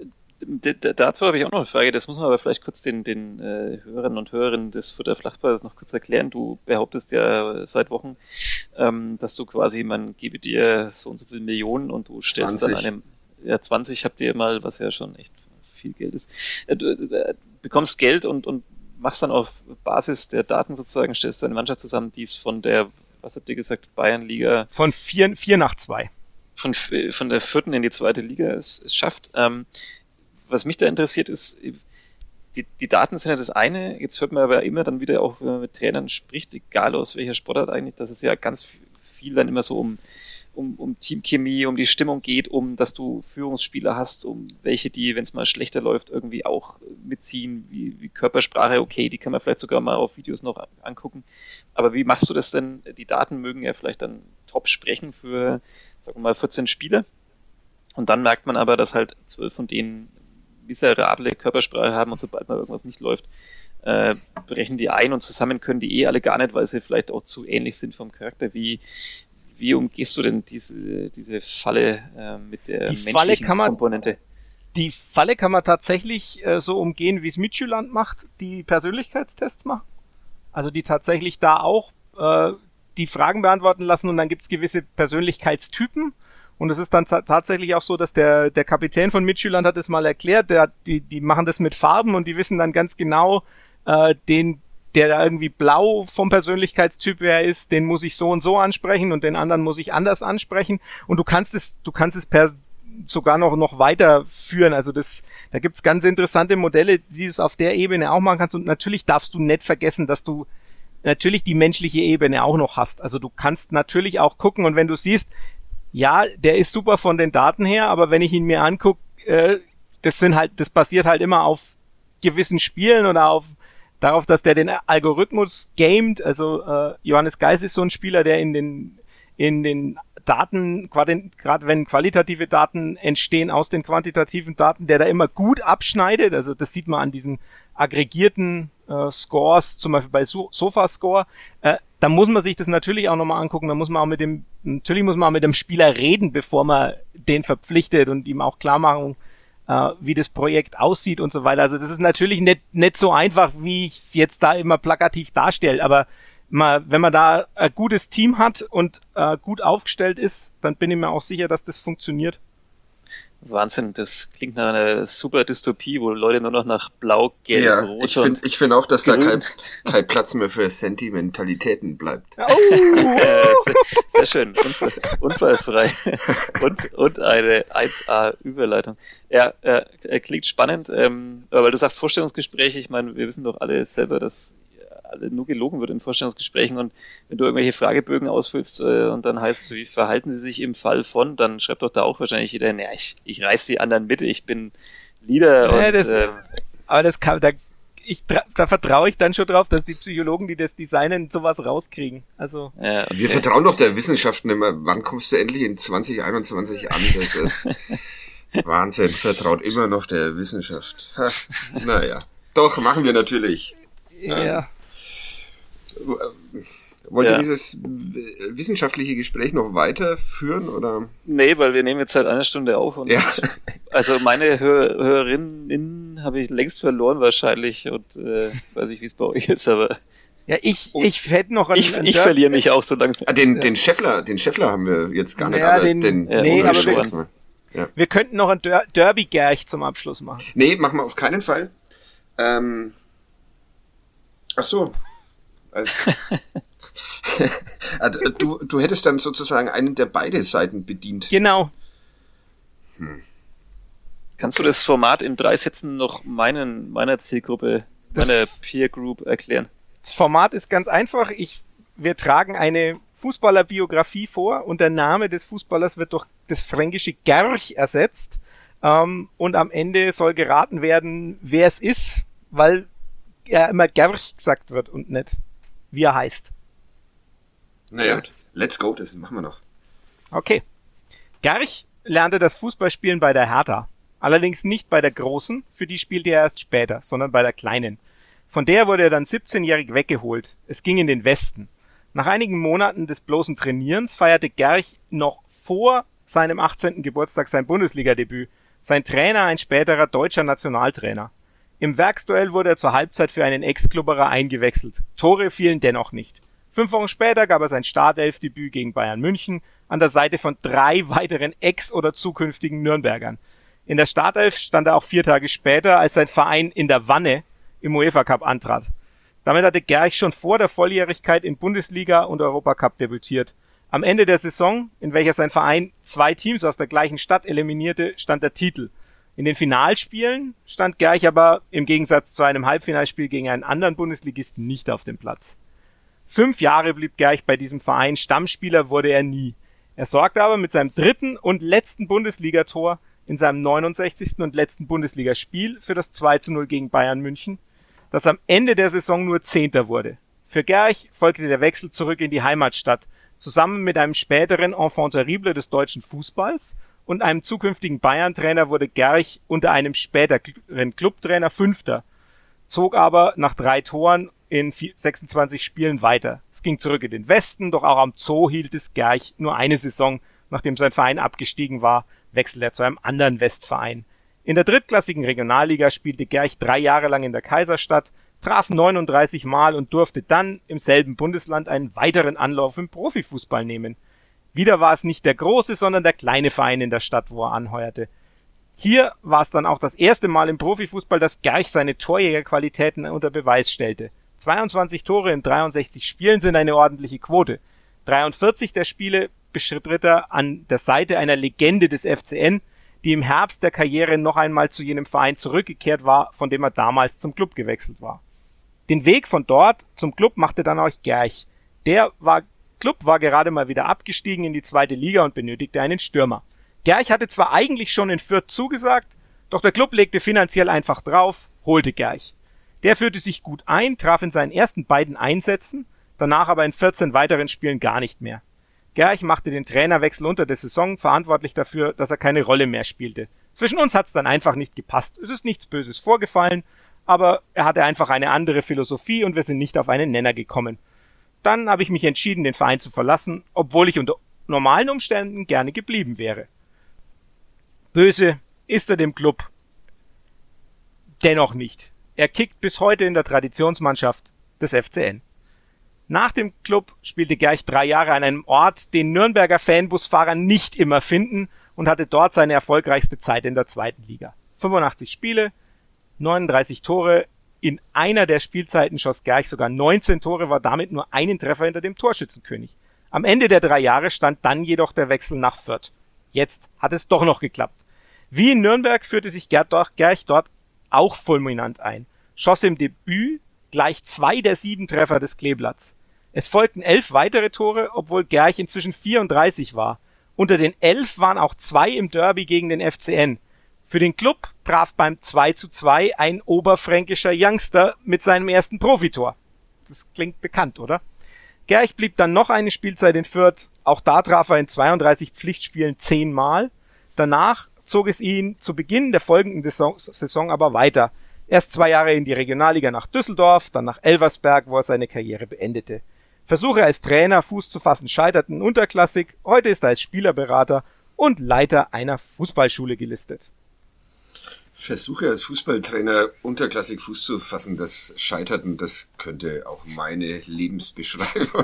D- d- dazu habe ich auch noch eine Frage, das muss man aber vielleicht kurz den, den äh, Hörern und Hörerinnen des Fürther Flachballs noch kurz erklären. Du behauptest ja seit Wochen, ähm, dass du quasi, man gebe dir so und so viele Millionen und du stellst zwanzig dann einem, ja zwanzig habt ihr mal, was ja schon echt viel Geld ist, äh, du äh, bekommst Geld und, und machst dann auf Basis der Daten sozusagen, stellst du eine Mannschaft zusammen, die es von der, was habt ihr gesagt, Bayernliga? Von vier, vier nach zwei. Von, von der vierten in die zweite Liga es, es schafft. Ähm, Was mich da interessiert ist, die, die Daten sind ja das eine, jetzt hört man aber immer dann wieder auch, wenn man mit Trainern spricht, egal aus welcher Sportart eigentlich, dass es ja ganz viel dann immer so um, um, um Teamchemie, um die Stimmung geht, um, dass du Führungsspieler hast, um welche, die, wenn es mal schlechter läuft, irgendwie auch mitziehen, wie, wie Körpersprache, okay, die kann man vielleicht sogar mal auf Videos noch angucken, aber wie machst du das denn? Die Daten mögen ja vielleicht dann top sprechen für, sagen wir mal, vierzehn Spieler, und dann merkt man aber, dass halt zwölf von denen miserable Körpersprache haben, und sobald mal irgendwas nicht läuft, äh, brechen die ein, und zusammen können die eh alle gar nicht, weil sie vielleicht auch zu ähnlich sind vom Charakter. Wie, wie umgehst du denn diese, diese Falle äh, mit der die menschlichen Falle kann man, Komponente? Die Falle kann man tatsächlich äh, so umgehen, wie es Midtjylland macht, die Persönlichkeitstests machen. Also die tatsächlich da auch äh, die Fragen beantworten lassen, und dann gibt es gewisse Persönlichkeitstypen. Und es ist dann t- tatsächlich auch so, dass der der Kapitän von Midtjylland hat es mal erklärt, der die die machen das mit Farben, und die wissen dann ganz genau, äh, den der da irgendwie blau vom Persönlichkeitstyp her ist, den muss ich so und so ansprechen, und den anderen muss ich anders ansprechen. Und du kannst es du kannst es per sogar noch noch weiterführen. Also das da gibt's ganz interessante Modelle, wie du es auf der Ebene auch machen kannst. Und natürlich darfst du nicht vergessen, dass du natürlich die menschliche Ebene auch noch hast. Also du kannst natürlich auch gucken, und wenn du siehst, ja, der ist super von den Daten her, aber wenn ich ihn mir angucke, äh, das sind halt, das basiert halt immer auf gewissen Spielen oder auf darauf, dass der den Algorithmus gamet. Also äh, Johannes Geis ist so ein Spieler, der in den in den Daten, gerade wenn qualitative Daten entstehen aus den quantitativen Daten, der da immer gut abschneidet. Also das sieht man an diesen aggregierten äh, Scores, zum Beispiel bei so- SofaScore. Äh, da muss man sich das natürlich auch nochmal angucken. Da muss man auch mit dem, natürlich muss man auch mit dem Spieler reden, bevor man den verpflichtet, und ihm auch klar machen, äh, wie das Projekt aussieht und so weiter. Also das ist natürlich nicht, nicht so einfach, wie ich es jetzt da immer plakativ darstelle, aber mal, wenn man da ein gutes Team hat und äh, gut aufgestellt ist, dann bin ich mir auch sicher, dass das funktioniert. Wahnsinn, das klingt nach einer super Dystopie, wo Leute nur noch nach Blau, Gelb, ja, Rot ich finde ich find auch, dass grün. da kein, kein Platz mehr für Sentimentalitäten bleibt. Oh. äh, sehr, sehr schön, Unfall, unfallfrei und, und eine eins A Überleitung. Ja, äh, klingt spannend, ähm, weil du sagst Vorstellungsgespräche, ich meine, wir wissen doch alle selber, dass alle nur gelogen wird in Vorstellungsgesprächen, und wenn du irgendwelche Fragebögen ausfüllst äh, und dann heißt, wie verhalten sie sich im Fall von, dann schreibt doch da auch wahrscheinlich jeder, naja, ich, ich reiß die anderen mit, ich bin Leader. Ja, und, das, äh, aber das kann, da, ich, da vertraue ich dann schon drauf, dass die Psychologen, die das designen, sowas rauskriegen. Also ja, okay. Wir vertrauen doch der Wissenschaft nicht mehr. Wann kommst du endlich in zwanzig einundzwanzig an? Das ist Wahnsinn, vertraut immer noch der Wissenschaft. Ha, naja, doch, machen wir natürlich. ja. ja. Wollt ihr Ja. dieses wissenschaftliche Gespräch noch weiterführen, oder? Nee, weil wir nehmen jetzt halt eine Stunde auf und Ja. also meine Hör Hörerinnen habe ich längst verloren wahrscheinlich, und äh, weiß ich, wie es bei euch ist, aber Ja, ich, ich hätte noch einen, ich, einen ich Derby- verliere mich auch so langsam. Ah, den, den Scheffler, den Scheffler haben wir jetzt gar nicht, Ja, aber den- den, ja, nee, Ulrich aber wir- Schwan. Schwan. Ja. Wir könnten noch ein Der- Derby-Gerch zum Abschluss machen. Nee, machen wir auf keinen Fall. Ähm, ach so. Also, also, du, du hättest dann sozusagen einen der beide Seiten bedient. Genau. Kannst du das Format in drei Sätzen noch meinen, meiner Zielgruppe, Das- meiner Peer Group erklären? Das Format ist ganz einfach. Ich, wir tragen eine Fußballerbiografie vor und der Name des Fußballers wird durch das fränkische Gerch ersetzt. Ähm, und am Ende soll geraten werden, wer es ist, weil er immer Gerch gesagt wird und nicht, wie er heißt. Naja, let's go, das machen wir noch. Okay. Gerch lernte das Fußballspielen bei der Hertha. Allerdings nicht bei der Großen, für die spielte er erst später, sondern bei der Kleinen. Von der wurde er dann siebzehnjährig weggeholt. Es ging in den Westen. Nach einigen Monaten des bloßen Trainierens feierte Gerch noch vor seinem achtzehnten Geburtstag sein Bundesliga-Debüt. Sein Trainer ein späterer deutscher Nationaltrainer. Im Werksduell wurde er zur Halbzeit für einen Ex-Klubberer eingewechselt. Tore fielen dennoch nicht. Fünf Wochen später gab er sein Startelfdebüt gegen Bayern München an der Seite von drei weiteren Ex- oder zukünftigen Nürnbergern. In der Startelf stand er auch vier Tage später, als sein Verein in der Wanne im UEFA Cup antrat. Damit hatte Gerch schon vor der Volljährigkeit in Bundesliga und Europacup debütiert. Am Ende der Saison, in welcher sein Verein zwei Teams aus der gleichen Stadt eliminierte, stand der Titel. In den Finalspielen stand Gerch aber im Gegensatz zu einem Halbfinalspiel gegen einen anderen Bundesligisten nicht auf dem Platz. Fünf Jahre blieb Gerch bei diesem Verein, Stammspieler wurde er nie. Er sorgte aber mit seinem dritten und letzten Bundesligator in seinem neunundsechzigsten und letzten Bundesligaspiel für das zwei zu null gegen Bayern München, das am Ende der Saison nur Zehnter wurde. Für Gerch folgte der Wechsel zurück in die Heimatstadt, zusammen mit einem späteren Enfant terrible des deutschen Fußballs und einem zukünftigen Bayern-Trainer wurde Gerch unter einem späteren Clubtrainer Fünfter, zog aber nach drei Toren in sechsundzwanzig Spielen weiter. Es ging zurück in den Westen, doch auch am Zoo hielt es Gerch nur eine Saison, nachdem sein Verein abgestiegen war, wechselte er zu einem anderen Westverein. In der drittklassigen Regionalliga spielte Gerch drei Jahre lang in der Kaiserstadt, traf neununddreißig Mal und durfte dann im selben Bundesland einen weiteren Anlauf im Profifußball nehmen. Wieder war es nicht der große, sondern der kleine Verein in der Stadt, wo er anheuerte. Hier war es dann auch das erste Mal im Profifußball, dass Gerch seine Torjägerqualitäten unter Beweis stellte. zweiundzwanzig Tore in dreiundsechzig Spielen sind eine ordentliche Quote. dreiundvierzig der Spiele bestritt er an der Seite einer Legende des F C N, die im Herbst der Karriere noch einmal zu jenem Verein zurückgekehrt war, von dem er damals zum Club gewechselt war. Den Weg von dort zum Club machte dann auch Gerch. Der war, Club war gerade mal wieder abgestiegen in die zweite Liga und benötigte einen Stürmer. Gerch hatte zwar eigentlich schon in Fürth zugesagt, doch der Club legte finanziell einfach drauf, holte Gerch. Der führte sich gut ein, traf in seinen ersten beiden Einsätzen, danach aber in vierzehn weiteren Spielen gar nicht mehr. Gerch machte den Trainerwechsel unter der Saison verantwortlich dafür, dass er keine Rolle mehr spielte. Zwischen uns hat's dann einfach nicht gepasst. Es ist nichts Böses vorgefallen, aber er hatte einfach eine andere Philosophie und wir sind nicht auf einen Nenner gekommen. Dann habe ich mich entschieden, den Verein zu verlassen, obwohl ich unter normalen Umständen gerne geblieben wäre. Böse ist er dem Club Dennoch nicht. Er kickt bis heute in der Traditionsmannschaft des F C N. Nach dem Club spielte Gerch drei Jahre an einem Ort, den Nürnberger Fanbusfahrer nicht immer finden, und hatte dort seine erfolgreichste Zeit in der zweiten Liga. fünfundachtzig Spiele, neununddreißig Tore. In einer der Spielzeiten schoss Gerch sogar neunzehn Tore, war damit nur einen Treffer hinter dem Torschützenkönig. Am Ende der drei Jahre stand dann jedoch der Wechsel nach Fürth. Jetzt hat es doch noch geklappt. Wie in Nürnberg führte sich Gerch dort auch fulminant ein. Schoss im Debüt gleich zwei der sieben Treffer des Kleeblatts. Es folgten elf weitere Tore, obwohl Gerch inzwischen vierunddreißig war. Unter den elf waren auch zwei im Derby gegen den F C N. Für den Club traf beim zwei zu zwei ein oberfränkischer Youngster mit seinem ersten Profitor. Das klingt bekannt, oder? Gerch blieb dann noch eine Spielzeit in Fürth. Auch da traf er in zweiunddreißig Pflichtspielen zehnmal. Danach zog es ihn zu Beginn der folgenden Saison aber weiter. Erst zwei Jahre in die Regionalliga nach Düsseldorf, dann nach Elversberg, wo er seine Karriere beendete. Versuche als Trainer Fuß zu fassen scheiterten unterklassig. Heute ist er als Spielerberater und Leiter einer Fußballschule gelistet. Versuche als Fußballtrainer unterklassig Fuß zu fassen, das Scheiterten, das könnte auch meine Lebensbeschreibung.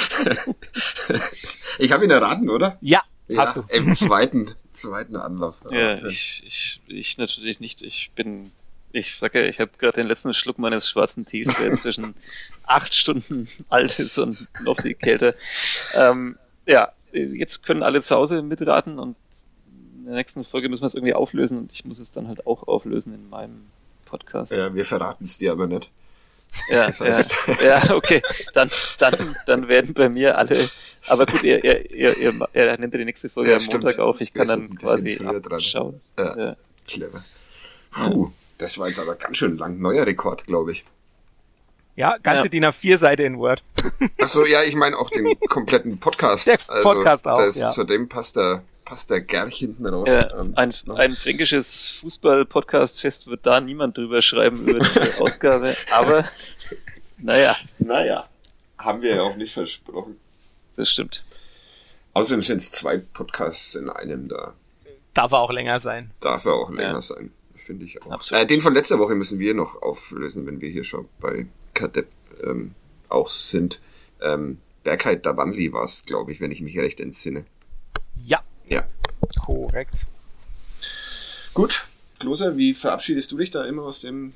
Ich habe ihn erraten, oder? Ja, ja, hast du. Im zweiten, zweiten Anlauf. Ja, ich, ich, ich natürlich nicht. Ich bin... Ich sage ja, ich habe gerade den letzten Schluck meines schwarzen Tees, der inzwischen acht Stunden alt ist und noch viel kälter. Ähm, ja, jetzt können alle zu Hause mitraten und in der nächsten Folge müssen wir es irgendwie auflösen und ich muss es dann halt auch auflösen in meinem Podcast. Ja, wir verraten es dir aber nicht. Ja, das heißt. ja, ja, okay. Dann, dann, dann werden bei mir alle. Aber gut, ihr, ihr, ihr, ihr, ihr nimmt die nächste Folge ja, am Montag auf. Ich kann dann quasi abschauen. Ja, ja. Clever. Puh. Das war jetzt aber ganz schön lang. Neuer Rekord, glaube ich. Ja, ganze ja. D I N A vier Seite in Word. Ach so, ja, ich meine auch den kompletten Podcast. Der Podcast also, auch, das, ja. Zudem passt der, passt der Gerch hinten raus. Ja, ähm, ein, ein fränkisches Fußball-Podcast-Fest wird da niemand drüber schreiben über die Ausgabe. Aber, naja. Naja, haben wir ja auch nicht versprochen. Das stimmt. Außerdem sind es zwei Podcasts in einem da. Darf er auch länger sein. Darf er auch länger ja. sein. Finde ich auch. Absolut. Äh, den von letzter Woche müssen wir noch auflösen, wenn wir hier schon bei Kadepp ähm, auch sind. Ähm, Bergheid Davanli war es, glaube ich, wenn ich mich recht entsinne. Ja. Ja. Korrekt. Gut. Klose, wie verabschiedest du dich da immer aus dem...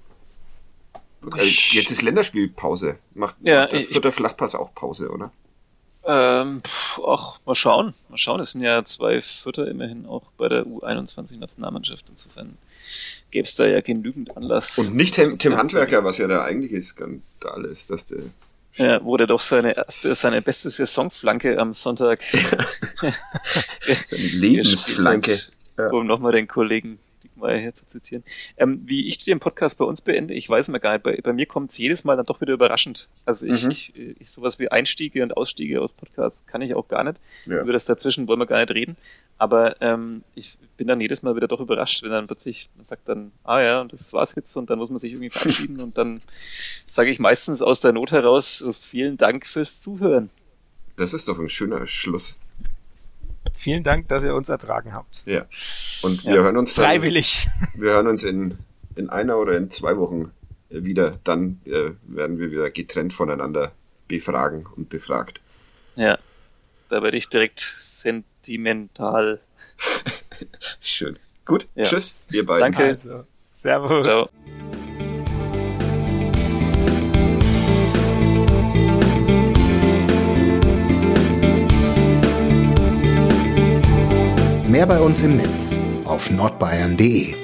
Also jetzt ist Länderspielpause. Macht, ja, macht der ich, vierte Flachpass auch Pause, oder? Ähm, ach, mal schauen. Mal schauen, es sind ja zwei Vierter immerhin auch bei der U einundzwanzig Nationalmannschaft. Insofern gäbe es da ja genügend Anlass. Und nicht Tim, Tim Handwerker, was ja der eigentliche Skandal ist, dass der... Ja, wo der doch seine erste, seine beste Saisonflanke am Sonntag... seine Lebensflanke. Ja. Um nochmal den Kollegen Diekmeyer hier zu zitieren. Ähm, wie ich den Podcast bei uns beende, ich weiß mal gar nicht, bei, bei mir kommt es jedes Mal dann doch wieder überraschend. Also ich, Mhm. ich, ich sowas wie Einstiege und Ausstiege aus Podcasts kann ich auch gar nicht. Ja. Über das dazwischen wollen wir gar nicht reden. Aber ähm, ich bin dann jedes Mal wieder doch überrascht, wenn dann plötzlich, man sagt dann, ah ja, und das war's jetzt und dann muss man sich irgendwie verabschieden und dann sage ich meistens aus der Not heraus, so vielen Dank fürs Zuhören. Das ist doch ein schöner Schluss. Vielen Dank, dass ihr uns ertragen habt. Ja. Und wir Ja. hören uns dann... Freiwillig. Wir hören uns in, in einer oder in zwei Wochen wieder. Dann äh, werden wir wieder getrennt voneinander befragen und befragt. Ja, da werde ich direkt sentimental. Schön. Gut, Ja. Tschüss, wir beiden. Danke. Also, Servus. Ciao. Mehr bei uns im Netz auf nordbayern punkt de.